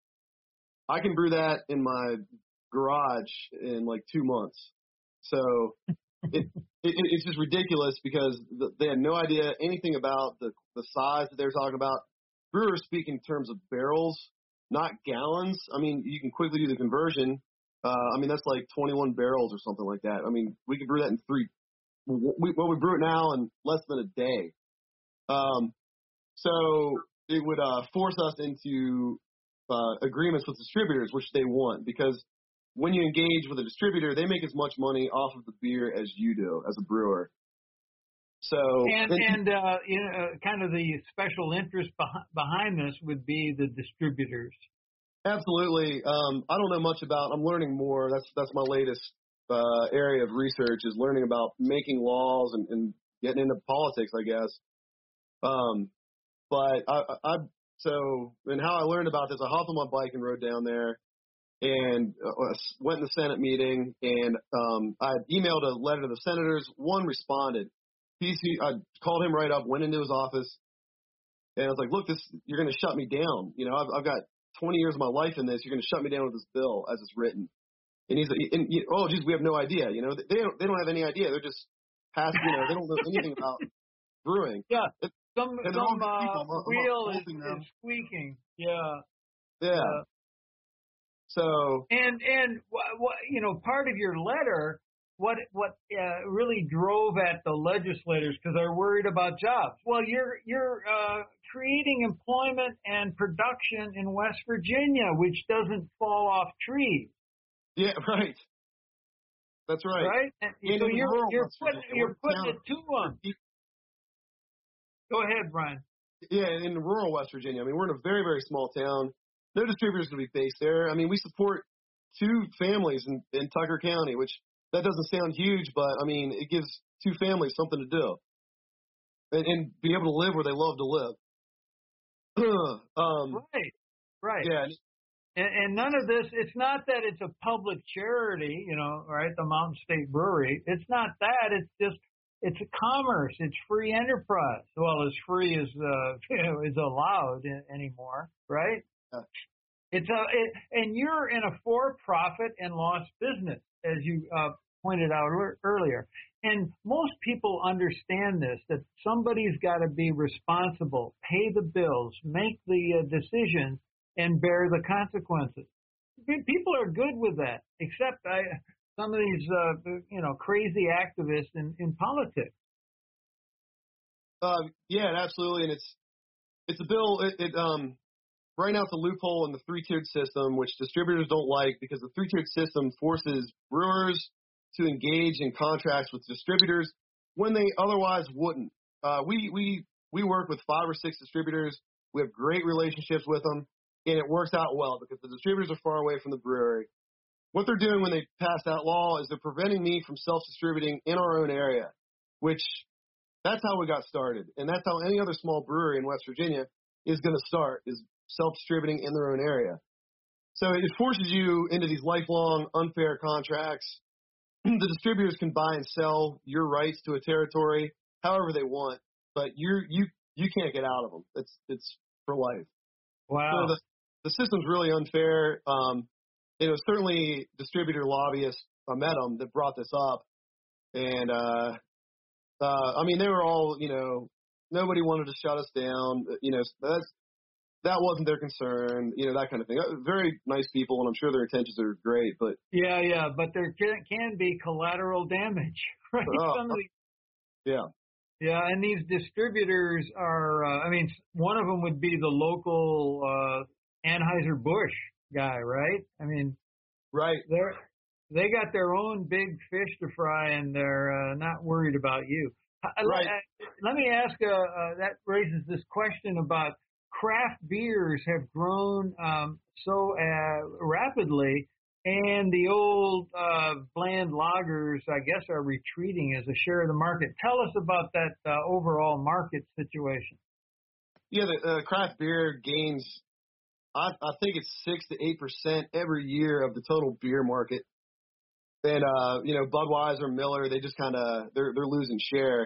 I can brew that in my garage in like two months. So it, it it's just ridiculous because the, they had no idea anything about the, the size that they were talking about. Brewers speak in terms of barrels, not gallons. I mean, you can quickly do the conversion. Uh, I mean, that's like twenty-one barrels or something like that. I mean, we could brew that in three. We, well, we brew it now in less than a day. Um, so it would uh, force us into uh, agreements with distributors, which they want, because when you engage with a distributor, they make as much money off of the beer as you do as a brewer. So and and uh, you know, kind of the special interest beh- behind this would be the distributors. Absolutely. Um, I don't know much about. I'm learning more. That's that's my latest uh, area of research is learning about making laws and, and getting into politics, I guess. Um, but I, I so and how I learned about this, I hopped on my bike and rode down there, and uh, went in the Senate meeting, and um, I emailed a letter to the senators. One responded. P C, I called him right up, went into his office, and I was like, "Look, this you're going to shut me down. You know, I've, I've got twenty years of my life in this. You're going to shut me down with this bill as it's written." And he's like, and, "Oh, geez, we have no idea. You know, they don't they don't have any idea. They're just past. You know, they don't know anything about brewing." Yeah, it, some some uh, wheel is, is squeaking. Yeah. Yeah. Uh, so. And and what, what you know, part of your letter. What what uh, really drove at the legislators because they're worried about jobs. Well, you're you're uh, creating employment and production in West Virginia, which doesn't fall off trees. Yeah, right. That's right. Right. And and so you're you're West putting Virginia, you're putting it to them. Go ahead, Brian. Yeah, in rural West Virginia. I mean, we're in a very very small town. No distributors going to be based there. I mean, we support two families in, in Tucker County, which. That doesn't sound huge, but, I mean, it gives two families something to do and, and be able to live where they love to live. um, right, right. Yeah. And, and none of this, it's not that it's a public charity, you know, right, the Mountain State Brewery. It's not that. It's just, it's a commerce. It's free enterprise. Well, as free as uh, you know, is allowed in, anymore, right? Yeah. It's a, it, and you're in a for-profit and loss business, as you uh, pointed out earlier. And most people understand this, that somebody's got to be responsible, pay the bills, make the uh, decisions, and bear the consequences. People are good with that, except I, some of these, uh, you know, crazy activists in, in politics. Uh, yeah, absolutely. And it's it's a bill, it, it um, right now it's a loophole in the three-tiered system, which distributors don't like because the three-tiered system forces brewers to engage in contracts with distributors when they otherwise wouldn't. Uh, we, we, we work with five or six distributors. We have great relationships with them. and it works out well because the distributors are far away from the brewery. What they're doing when they pass that law is they're preventing me from self-distributing in our own area, which that's how we got started. And that's how any other small brewery in West Virginia is going to start, is self-distributing in their own area. So it forces you into these lifelong unfair contracts. The distributors can buy and sell your rights to a territory however they want, but you you you can't get out of them. It's it's for life. Wow. So the, the system's really unfair. Um, it was certainly distributor lobbyists, I met them, that brought this up. And, uh, uh, I mean, they were all, you know, nobody wanted to shut us down. You know, that's, that wasn't their concern, you know, that kind of thing. Very nice people, and I'm sure their intentions are great, but. Yeah, yeah, but there can, can be collateral damage, right? Oh, Some of the, yeah. Yeah, and these distributors are, uh, I mean, one of them would be the local uh, Anheuser-Busch guy, right? I mean, right. They're, they got their own big fish to fry, and they're uh, not worried about you. Right. Uh, let me ask, uh, uh, that raises this question about craft beers have grown um, so uh, rapidly, and the old uh, bland lagers, I guess, are retreating as a share of the market. Tell us about that uh, overall market situation. Yeah, the uh, craft beer gains, I, I think it's six to eight percent every year of the total beer market. And, uh, you know, Budweiser, Miller, they just kind of, they're, they're losing share.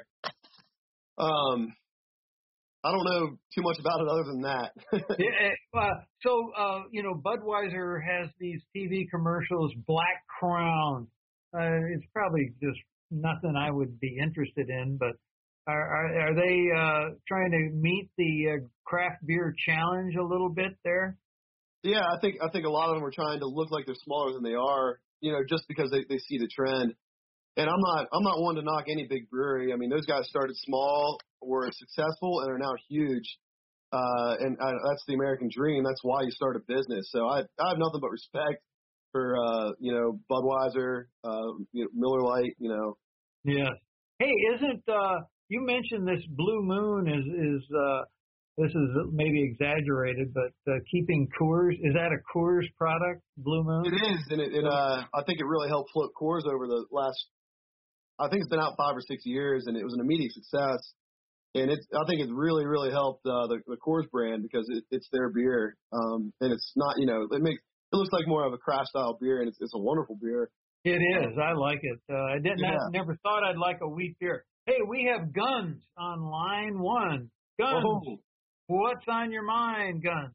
Um, I don't know too much about it other than that. yeah, uh, so, uh, you know, Budweiser has these T V commercials, Black Crown. Uh, it's probably just nothing I would be interested in, but are, are, are they uh, trying to meet the uh, craft beer challenge a little bit there? Yeah, I think I think a lot of them are trying to look like they're smaller than they are, you know, just because they, they see the trend. And I'm not I'm not one to knock any big brewery. I mean, those guys started small, were successful, and are now huge. Uh, and uh, that's the American dream. That's why you start a business. So I I have nothing but respect for uh, you know, Budweiser, uh, you know, Miller Lite, you know. Yes. Hey, isn't uh, you mentioned this Blue Moon is is uh, this is maybe exaggerated, but uh, keeping Coors, is that a Coors product, Blue Moon? It is, and it, it uh, I think it really helped float Coors over the last. I think it's been out five or six years, and it was an immediate success. And it's, I think it's really, really helped uh, the, the Coors brand because it, it's their beer, um, and it's not, you know, it makes it looks like more of a craft style beer, and it's, it's a wonderful beer. It is. I like it. Uh, I didn't. Yeah. I never thought I'd like a wheat beer. Hey, we have Guns on line one. Guns. Oh. What's on your mind, Guns?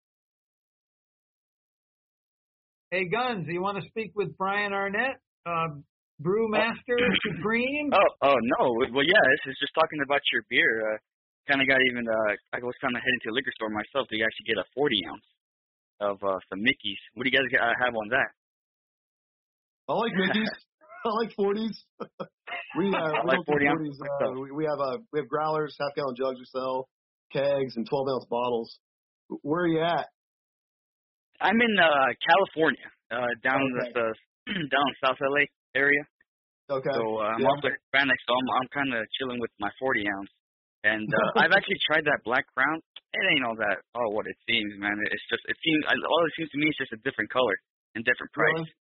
Hey, Guns. You want to speak with Brian Arnett? Uh, Brewmaster Supreme? Oh, oh no. Well, yeah, this is just talking about your beer. Uh, kind of got even, uh, I was kind of heading to a liquor store myself to actually get a forty ounce of uh, some Mickey's. What do you guys uh, have on that? I like Mickey's. I like forties. we uh, I we like forty ounce. Uh, we, we have uh, we have growlers, half gallon jugs we sell, kegs, and twelve ounce bottles. Where are you at? I'm in uh, California, uh, down okay. the down in South L A area. Okay. So uh, I'm yeah. also Hispanic, so I'm I'm kind of chilling with my forty ounce. And uh, I've actually tried that Black Crown. It ain't all that all what it seems, man. It's just it seems all it seems to me is just a different color and different price. Really?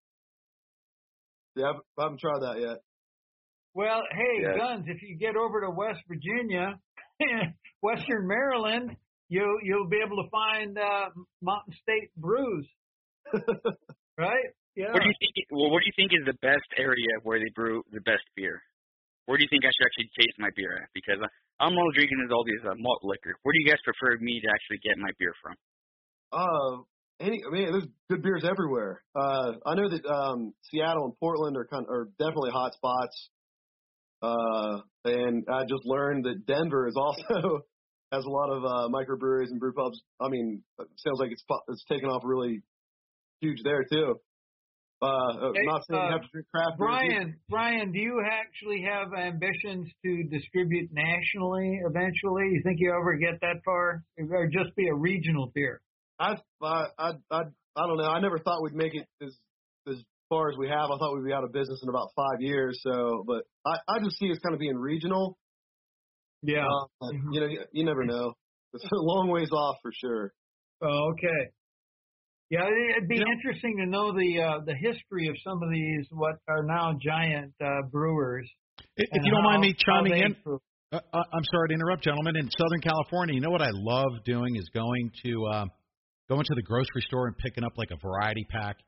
Yeah, I haven't tried that yet. Well, hey, yeah. Guns, if you get over to West Virginia, Western Maryland, you'll you'll be able to find uh, Mountain State brews, right? Yeah. What do you think? Well, what do you think is the best area where they brew the best beer? Where do you think I should actually taste my beer at? Because I'm all drinking all these uh, malt liquor. Where do you guys prefer me to actually get my beer from? Uh, any, I mean, there's good beers everywhere. Uh, I know that um, Seattle and Portland are kind of, are definitely hot spots. Uh, and I just learned that Denver is also has a lot of uh, microbreweries and brew pubs. I mean, it sounds like it's it's taken off really huge there too. Uh, hey, not saying uh, you have to drink craft beer. Brian, Brian, do you actually have ambitions to distribute nationally eventually? You think you ever get that far, or just be a regional beer? I, I, I, I, I don't know. I never thought we'd make it as as far as we have. I thought we'd be out of business in about five years. So, but I, I just see us kind of being regional. Yeah. Uh, you know, you, you never know. It's a long ways off for sure. Oh, okay. Yeah, it'd be interesting to know the uh, the history of some of these what are now giant uh, brewers. If, if you don't mind me chiming in, improve. uh, I'm sorry to interrupt, gentlemen. In Southern California, you know what I love doing is going to um, going to the grocery store and picking up like a variety pack.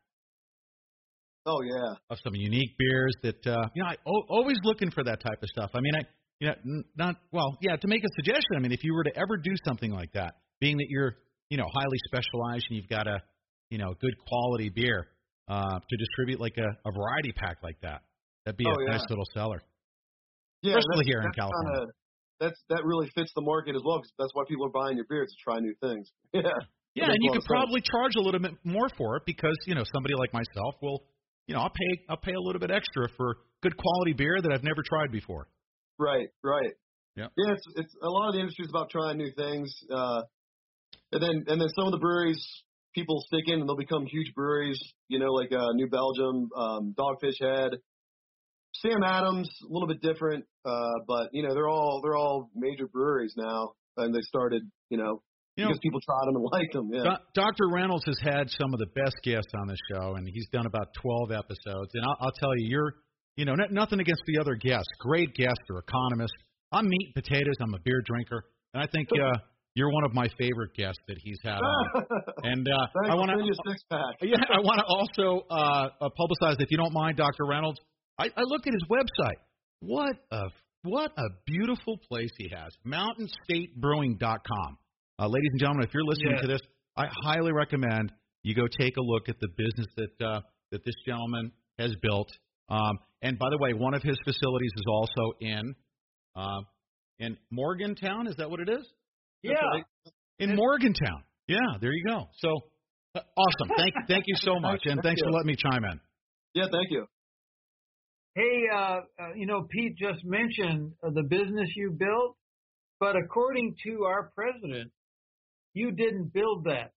Oh yeah, of some unique beers that uh, you know I o- always looking for that type of stuff. I mean, I you know n- not well, yeah. To make a suggestion, I mean, if you were to ever do something like that, being that you're you know highly specialized and you've got a you know, good quality beer uh, to distribute like a, a variety pack like that. That'd be oh, a yeah. nice little seller. Yeah, especially here in that's California. Kinda, that's that really fits the market as well, because that's why people are buying your beer, to try new things. Yeah. Yeah, and you could probably charge a little bit more for it because you know somebody like myself will, you know, I'll pay I'll pay a little bit extra for good quality beer that I've never tried before. Right, right. Yeah. Yeah, it's it's a lot of the industry is about trying new things, uh, and then and then some of the breweries. People stick in and they'll become huge breweries, you know, like uh, New Belgium, um, Dogfish Head, Sam Adams, a little bit different, uh, but you know they're all they're all major breweries now, and they started, you know, you know because people tried them and liked them. Yeah. Do- Doctor Reynolds has had some of the best guests on the show, and he's done about twelve episodes. And I'll, I'll tell you, you're, you know, n- nothing against the other guests, great guests, they're economists. I'm meat and potatoes. I'm a beer drinker, and I think. Uh, You're one of my favorite guests that he's had on. And uh, Thanks, I want to six pack. Yeah, I want to also uh, uh, publicize, if you don't mind, Doctor Reynolds. I, I looked at his website. What a what a beautiful place he has. mountain state brewing dot com. Uh, ladies and gentlemen, if you're listening yes. to this, I highly recommend you go take a look at the business that uh, that this gentleman has built. Um, and by the way, one of his facilities is also in uh, in Morgantown. Is that what it is? Yeah. Right. In Morgantown. Yeah, there you go. So, uh, awesome. Thank thank you so much, and Thank thanks you. for letting me chime in. Yeah, thank you. Hey, uh, uh, you know, Pete just mentioned uh, the business you built, but according to our president, you didn't build that.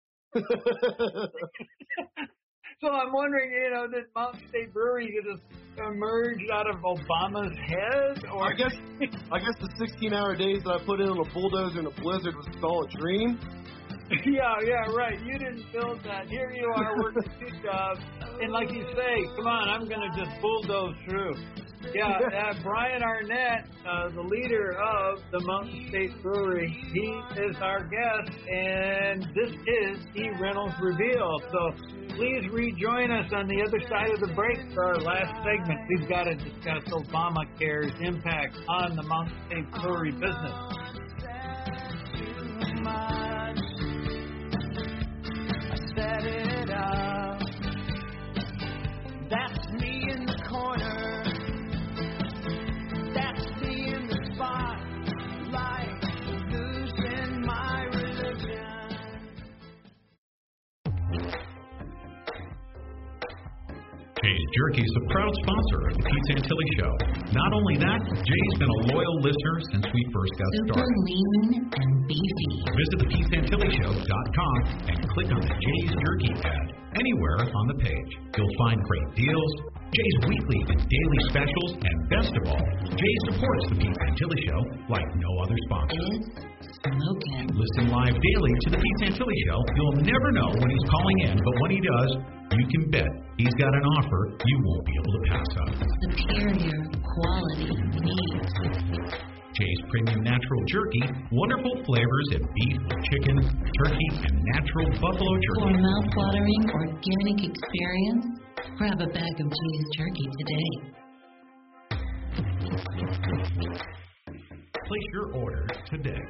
So I'm wondering, you know, did Mountain State Brewery just emerge out of Obama's head? Or I guess I guess the sixteen-hour days that I put in on a bulldozer in a blizzard was all a dream. Yeah, yeah, right. You didn't build that. Here you are working two jobs, and like you say, come on, I'm going to just bulldoze through. Yeah, uh, Brian Arnett, uh, the leader of the Mountain State Brewery, he is our guest, and this is E. Reynolds Reveal. So please rejoin us on the other side of the break for our last segment. We've got to discuss Obamacare's impact on the Mountain State Brewery business. Set it up. That's me in the corner. That's me in the spotlight, losing my religion. Jay's Jerky is a proud sponsor of the Pete Santilli Show. Not only that, Jay's been a loyal listener since we first got Super started. lean and beefy. Visit the pete santilli show dot com and click on the Jay's Jerky ad anywhere on the page. You'll find great deals, Jay's weekly and daily specials, and best of all, Jay supports the Pete Santilli Show like no other sponsor. Smoking. Listen live daily to the Pete Santilli Show. You'll never know when he's calling in, but when he does, you can bet he's got an offer you won't be able to pass up. Superior quality meat. Jay's Premium Natural Jerky, wonderful flavors in beef, chicken, turkey, and natural buffalo For jerky. mouth-watering organic experience, grab a bag of Jay's Jerky today. Place your order today.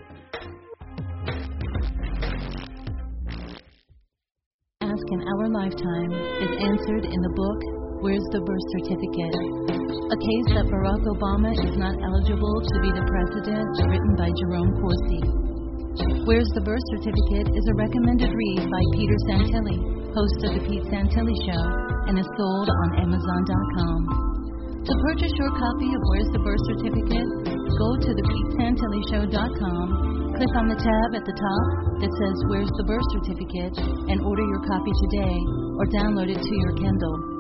Ask in our lifetime is answered in the book, Where's the Birth Certificate? A case that Barack Obama is not eligible to be the president, written by Jerome Corsi. Where's the Birth Certificate is a recommended read by Peter Santilli, host of The Pete Santilli Show, and is sold on Amazon dot com. To purchase your copy of Where's the Birth Certificate, go to the pete santilli show dot com, click on the tab at the top that says Where's the Birth Certificate, and order your copy today or download it to your Kindle.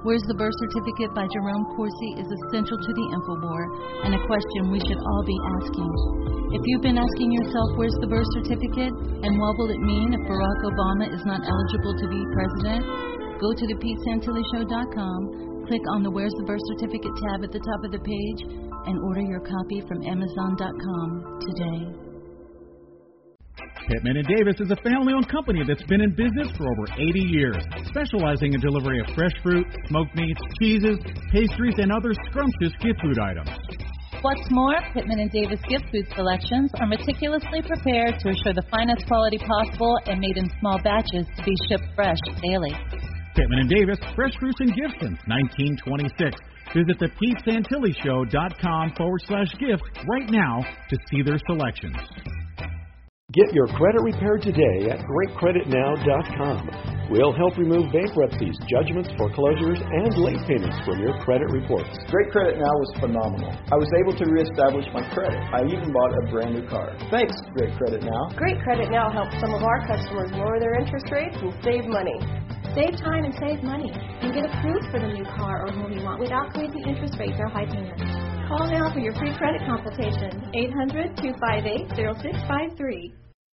Where's the Birth Certificate by Jerome Corsi is essential to the InfoWar and a question we should all be asking. If you've been asking yourself, where's the birth certificate and what will it mean if Barack Obama is not eligible to be president, go to the pete santilli show dot com, click on the Where's the Birth Certificate tab at the top of the page, and order your copy from amazon dot com today. Pittman and Davis is a family-owned company that's been in business for over eighty years, specializing in delivery of fresh fruit, smoked meats, cheeses, pastries, and other scrumptious gift food items. What's more, Pittman and Davis gift food selections are meticulously prepared to assure the finest quality possible and made in small batches to be shipped fresh daily. Pittman and Davis, fresh fruits and gifts since nineteen twenty-six. Visit the pete santilli show dot com forward slash gift right now to see their selections. Get your credit repaired today at great credit now dot com. We'll help remove bankruptcies, judgments, foreclosures, and late payments from your credit reports. Great Credit Now was phenomenal. I was able to reestablish my credit. I even bought a brand new car. Thanks, Great Credit Now. Great Credit Now helps some of our customers lower their interest rates and save money. Save time and save money, and get approved for the new car or home you want without crazy interest rates or high payments. Call now for your free credit consultation, eight hundred, two five eight, zero six five three.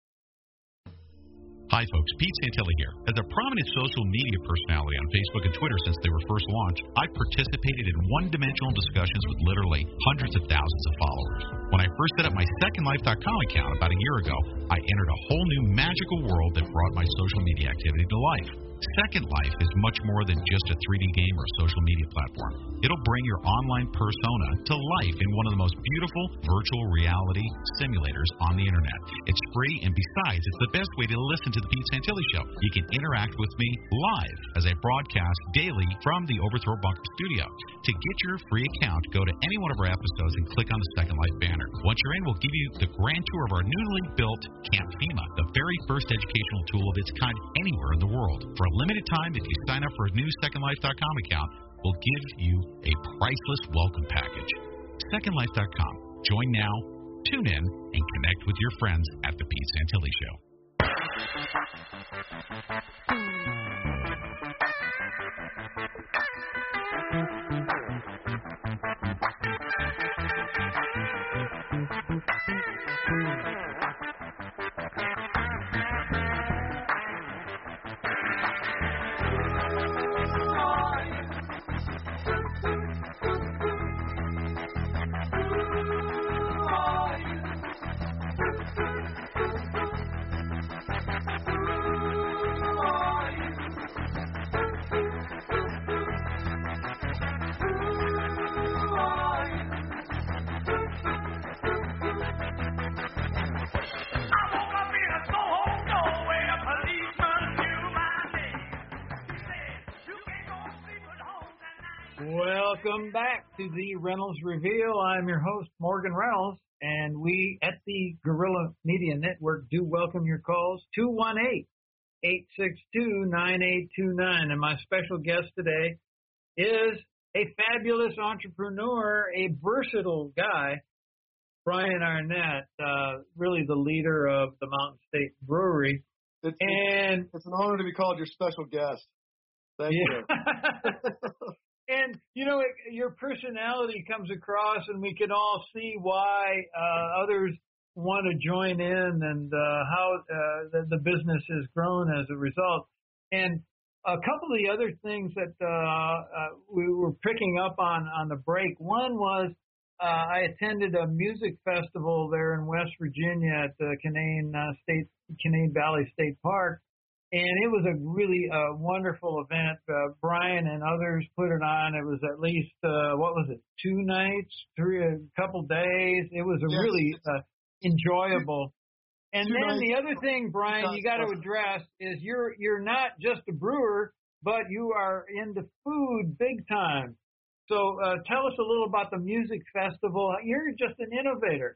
Hi, folks. Pete Santilli here. As a prominent social media personality on Facebook and Twitter since they were first launched, I've participated in one-dimensional discussions with literally hundreds of thousands of followers. When I first set up my second life dot com account about a year ago, I entered a whole new magical world that brought my social media activity to life. Second Life is much more than just a three D game or social media platform. It'll bring your online persona to life in one of the most beautiful virtual reality simulators on the internet. It's free, and besides, it's the best way to listen to the Pete Santilli Show. You can interact with me live as I broadcast daily from the Overthrow Bunker studio. To get your free account, go to any one of our episodes and click on the Second Life banner. Once you're in, we'll give you the grand tour of our newly built Camp FEMA, the very first educational tool of its kind anywhere in the world. For a limited time, if you sign up for a new second life dot com account, we'll give you a priceless welcome package. second life dot com. Join now, tune in, and connect with your friends at the Pete Santilli Show. Welcome back to the Reynolds Reveal. I'm your host, Morgan Reynolds, and we at the Guerrilla Media Network do welcome your calls, two one eight, eight six two, nine eight two nine. And my special guest today is a fabulous entrepreneur, a versatile guy, Brian Arnett, uh, really the leader of the Mountain State Brewery. It's, and it's an honor to be called your special guest. Thank yeah. you. And, you know, it, your personality comes across, and we can all see why uh, others want to join in and uh, how uh, the, the business has grown as a result. And a couple of the other things that uh, uh, we were picking up on on the break, one was uh, I attended a music festival there in West Virginia at the Canaan, uh, State, Canaan Valley State Park. And it was a really uh, wonderful event. Uh, Brian and others put it on. It was at least, uh, what was it, two nights, three, a couple days. It was a yes. really uh, enjoyable. And two then nights. the other thing, Brian, you got to address is you're you're not just a brewer, but you are into food big time. So uh, tell us a little about the music festival. You're just an innovator.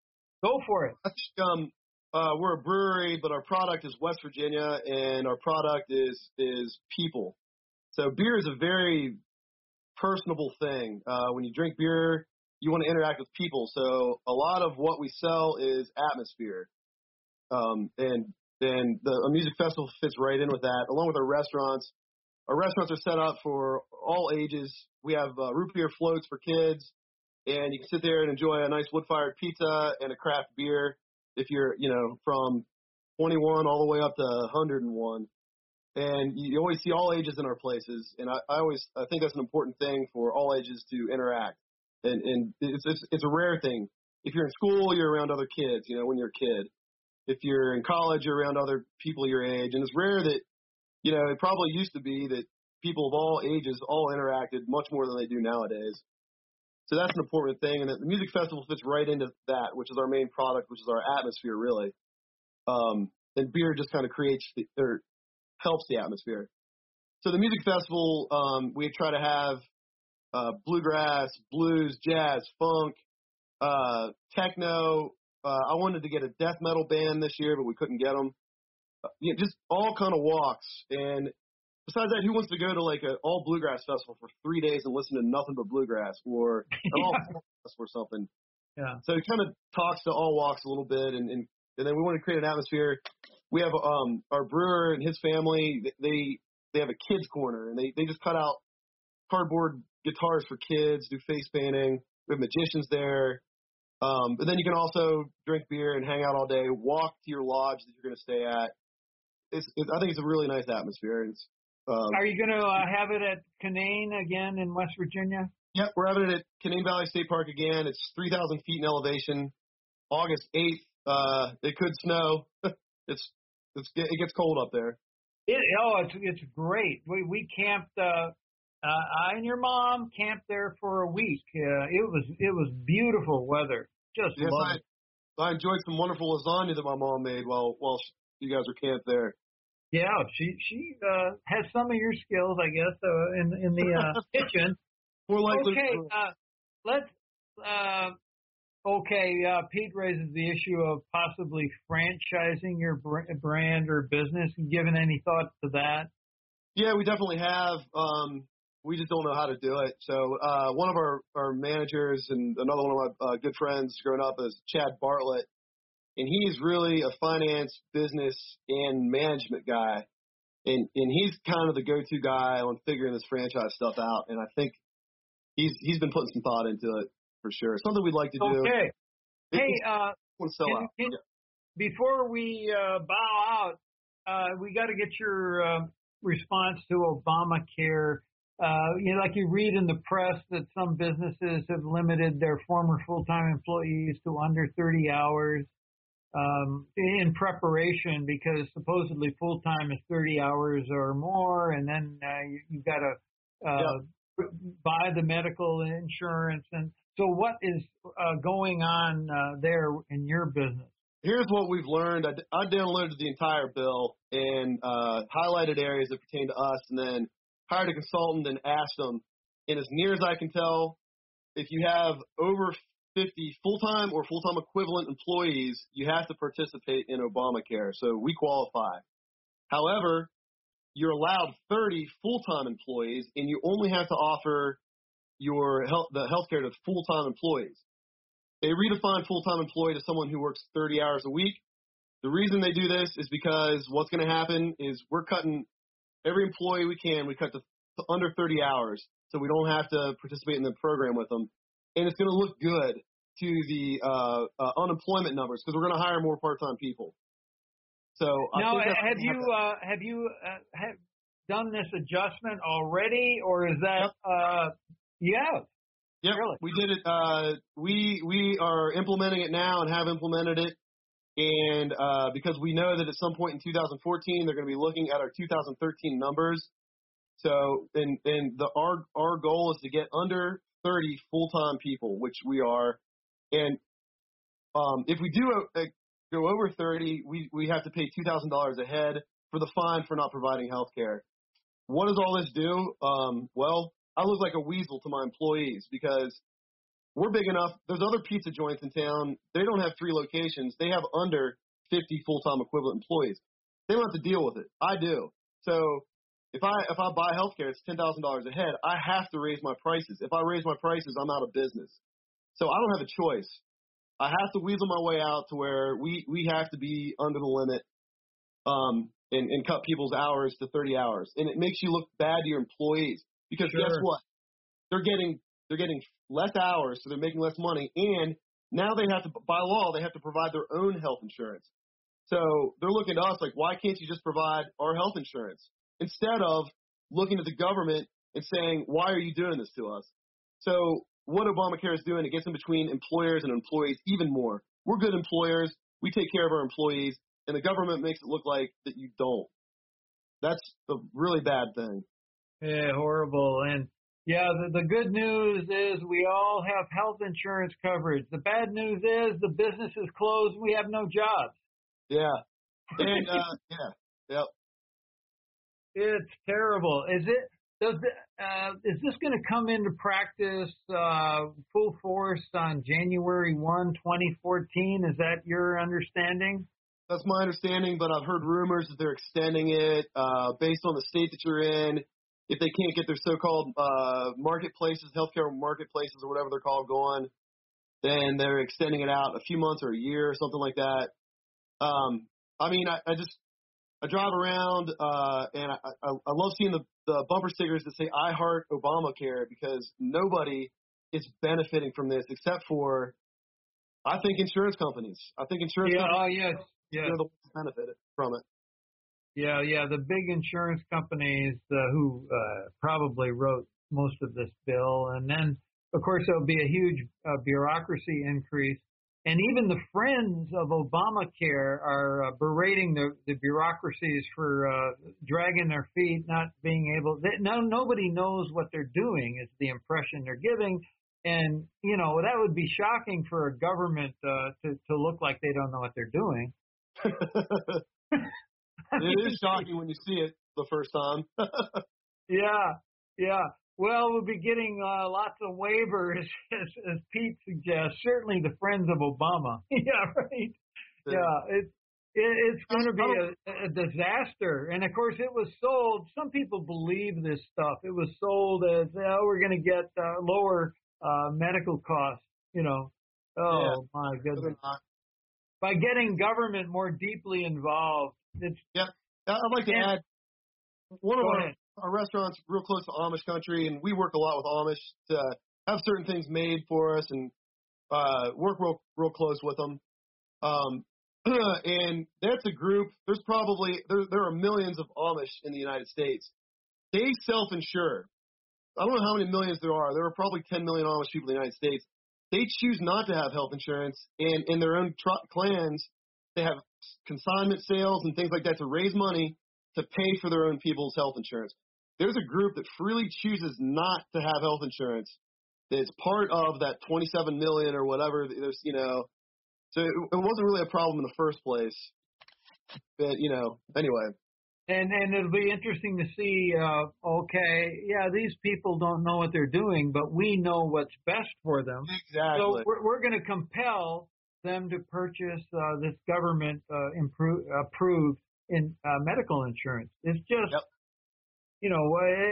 Go for it. I think, um, Uh, we're a brewery, but our product is West Virginia, and our product is is people. So beer is a very personable thing. Uh, when you drink beer, you want to interact with people. So a lot of what we sell is atmosphere. Um, and then the a music festival fits right in with that, along with our restaurants. our restaurants are set up for all ages. We have uh, root beer floats for kids, and you can sit there and enjoy a nice wood-fired pizza and a craft beer if you're, you know, from twenty-one all the way up to one hundred one. And you always see all ages in our places, and I, I always I think that's an important thing for all ages to interact. And, and it's, it's it's a rare thing. If you're in school, you're around other kids, you know, when you're a kid. If you're in college, you're around other people your age. And it's rare that, you know, it probably used to be that people of all ages all interacted much more than they do nowadays. So that's an important thing. And the music festival fits right into that, which is our main product, which is our atmosphere, really. Um, and beer just kind of creates the, or helps the atmosphere. So the music festival, um, we try to have uh, bluegrass, blues, jazz, funk, uh, techno. Uh, I wanted to get a death metal band this year, but we couldn't get them. Uh, you know, just all kind of walks. And besides that, who wants to go to like an all bluegrass festival for three days and listen to nothing but bluegrass or an all bluegrass or something? Yeah. So it kind of talks to all walks a little bit, and, and and then we want to create an atmosphere. We have um our brewer and his family. They they have a kids corner, and they they just cut out cardboard guitars for kids, do face painting. We have magicians there. Um, but then you can also drink beer and hang out all day, walk to your lodge that you're going to stay at. It's, it's, I think it's a really nice atmosphere. It's, um, Are you going to uh, have it at Canaan again in West Virginia? Yep, we're having it at Canaan Valley State Park again. It's three thousand feet in elevation. August eighth, uh, it could snow. it's, it's it gets cold up there. It, oh, it's it's great. We we camped. Uh, uh, I and your mom camped there for a week. Uh, it was it was beautiful weather. Just yes, love I, it. I enjoyed some wonderful lasagna that my mom made while while you guys were camped there. Yeah, she she uh, has some of your skills, I guess, uh, in in the uh, kitchen. More likely. Okay, uh, let's. Uh, okay, uh, Pete raises the issue of possibly franchising your br- brand or business. Given any thought to that? Yeah, we definitely have. Um, we just don't know how to do it. So uh, one of our, our managers and another one of my uh, good friends growing up is Chad Bartlett, and he's really a finance, business, and management guy. And and he's kind of the go-to guy on figuring this franchise stuff out. And I think he's he's been putting some thought into it for sure. Something we'd like to do. Okay. It, hey, uh, sell can, out. Can, Yeah. before we uh, bow out, uh, we got to get your uh, response to Obamacare. Uh, you know, like you read in the press that some businesses have limited their former full-time employees to under thirty hours um, in preparation because supposedly full-time is thirty hours or more, and then uh, you, you've got to uh, yeah. buy the medical insurance. And so what is uh, going on uh, there in your business? Here's what we've learned. I, I downloaded the entire bill and uh, highlighted areas that pertain to us, and then hired a consultant and asked them. And as near as I can tell, if you have over fifty full-time or full-time equivalent employees, you have to participate in Obamacare. So we qualify. However, you're allowed thirty full-time employees, and you only have to offer your health, the health care to full-time employees. They redefine full-time employee to someone who works thirty hours a week. The reason they do this is because what's going to happen is we're cutting every employee we can, we cut to, to under thirty hours so we don't have to participate in the program with them. And it's going to look good to the uh, uh, unemployment numbers because we're going to hire more part-time people. So now, I think have you uh, have you uh, have done this adjustment already, or is that uh, yeah? Yeah, really? We did it. Uh, we we are implementing it now and have implemented it. And uh, because we know that at some point in two thousand fourteen, they're going to be looking at our two thousand thirteen numbers. So, and, and the, our, our goal is to get under thirty full-time people, which we are. And um, if we do uh, go over thirty, we, we have to pay two thousand dollars a head for the fine for not providing health care. What does all this do? Um, well, I look like a weasel to my employees because we're big enough. There's other pizza joints in town. They don't have three locations. They have under fifty full-time equivalent employees. They don't have to deal with it. I do. So if I if I buy healthcare, it's ten thousand dollars a head. I have to raise my prices. If I raise my prices, I'm out of business. So I don't have a choice. I have to weasel my way out to where we, we have to be under the limit. Um, and, and cut people's hours to thirty hours. And it makes you look bad to your employees because Sure. guess what? They're getting they're getting less hours, so they're making less money, and now they have to, by law, they have to provide their own health insurance. So they're looking to us like, why can't you just provide our health insurance instead of looking at the government and saying, why are you doing this to us? So what Obamacare is doing, it gets in between employers and employees even more. We're good employers. We take care of our employees, and the government makes it look like that you don't. That's a really bad thing. Yeah, horrible. And yeah, the, the good news is we all have health insurance coverage. The bad news is the business is closed. We have no jobs. Yeah. And, uh, yeah. Yep. It's terrible. Is it, does it, uh, is this going to come into practice, uh, full force on January first, twenty fourteen? Is that your understanding? That's my understanding, but I've heard rumors that they're extending it, uh, based on the state that you're in. If they can't get their so-called uh, marketplaces, healthcare marketplaces or whatever they're called going, then they're extending it out a few months or a year or something like that. Um, I mean, I, I just I drive around uh, and I, I, I love seeing the, the bumper stickers that say "I heart Obamacare" because nobody is benefiting from this except for, I think, insurance companies. I think insurance yeah, companies oh, yes, yes. are the ones that benefit from it. Yeah, yeah, the big insurance companies uh, who uh, probably wrote most of this bill. And then, of course, there'll be a huge uh, bureaucracy increase. And even the friends of Obamacare are uh, berating the, the bureaucracies for uh, dragging their feet, not being able they, – no, nobody knows what they're doing is the impression they're giving. And, you know, that would be shocking for a government uh, to, to look like they don't know what they're doing. It is shocking when you see it the first time. yeah, yeah. Well, we'll be getting uh, lots of waivers, as, as Pete suggests. Certainly the friends of Obama. yeah, right. Yeah, yeah it, it, it's going to be a, a disaster. And, of course, it was sold. Some people believe this stuff. It was sold as, oh, we're going to get uh, lower uh, medical costs, you know. Oh, yeah. My goodness. By getting government more deeply involved. It's, yeah, I'd like to add one of our, our restaurants real close to Amish country, and we work a lot with Amish to have certain things made for us and uh, work real real close with them. Um, and that's a group. There's probably there there are millions of Amish in the United States. They self-insure. I don't know how many millions there are. There are probably ten million Amish people in the United States. They choose not to have health insurance, and in their own tr- clans, they have consignment sales and things like that to raise money to pay for their own people's health insurance. There's a group that freely chooses not to have health insurance that's part of that twenty-seven million or whatever. There's, you know, so it, it wasn't really a problem in the first place. But, you know, anyway. And and it'll be interesting to see, uh, okay, yeah, these people don't know what they're doing, but we know what's best for them. Exactly. So we're, we're going to compel them to purchase uh, this government uh, improve, approved in uh, medical insurance. It's just, yep. you know,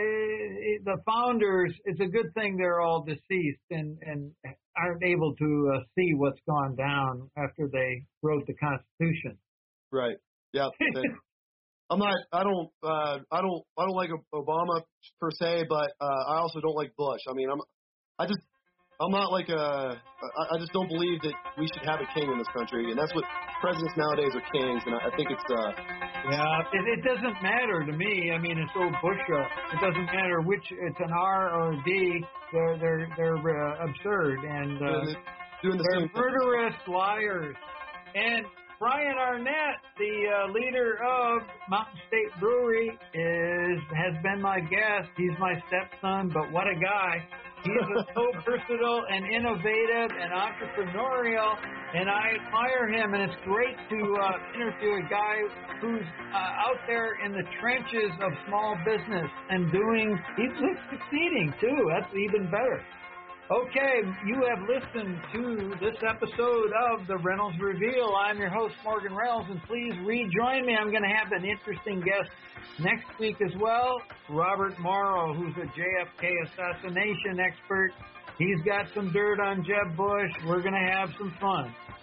uh, the founders. It's a good thing they're all deceased and and aren't able to uh, see what's gone down after they wrote the Constitution. Right. Yeah. I'm not. I don't. Uh, I don't. I don't like Obama per se, but uh, I also don't like Bush. I mean, I'm. I just. I'm not like a. I just don't believe that we should have a king in this country, and that's what presidents nowadays are kings. And I think it's. Uh, yeah, it, it doesn't matter to me. I mean, it's old Bush. Uh, it doesn't matter which it's an R or a D. They're they're they're uh, absurd and uh, yeah, doing the they're same murderous thing. Liars. And Brian Arnett, the uh, leader of Mountain State Brewery, is has been my guest. He's my stepson, but what a guy. He's so versatile and innovative and entrepreneurial, and I admire him, and it's great to uh, interview a guy who's uh, out there in the trenches of small business and doing, he's succeeding, too. That's even better. Okay, you have listened to this episode of the Reynolds Reveal. I'm your host, Morgan Reynolds, and please rejoin me. I'm going to have an interesting guest next week as well, Robert Morrow, who's a J F K assassination expert. He's got some dirt on Jeb Bush. We're going to have some fun.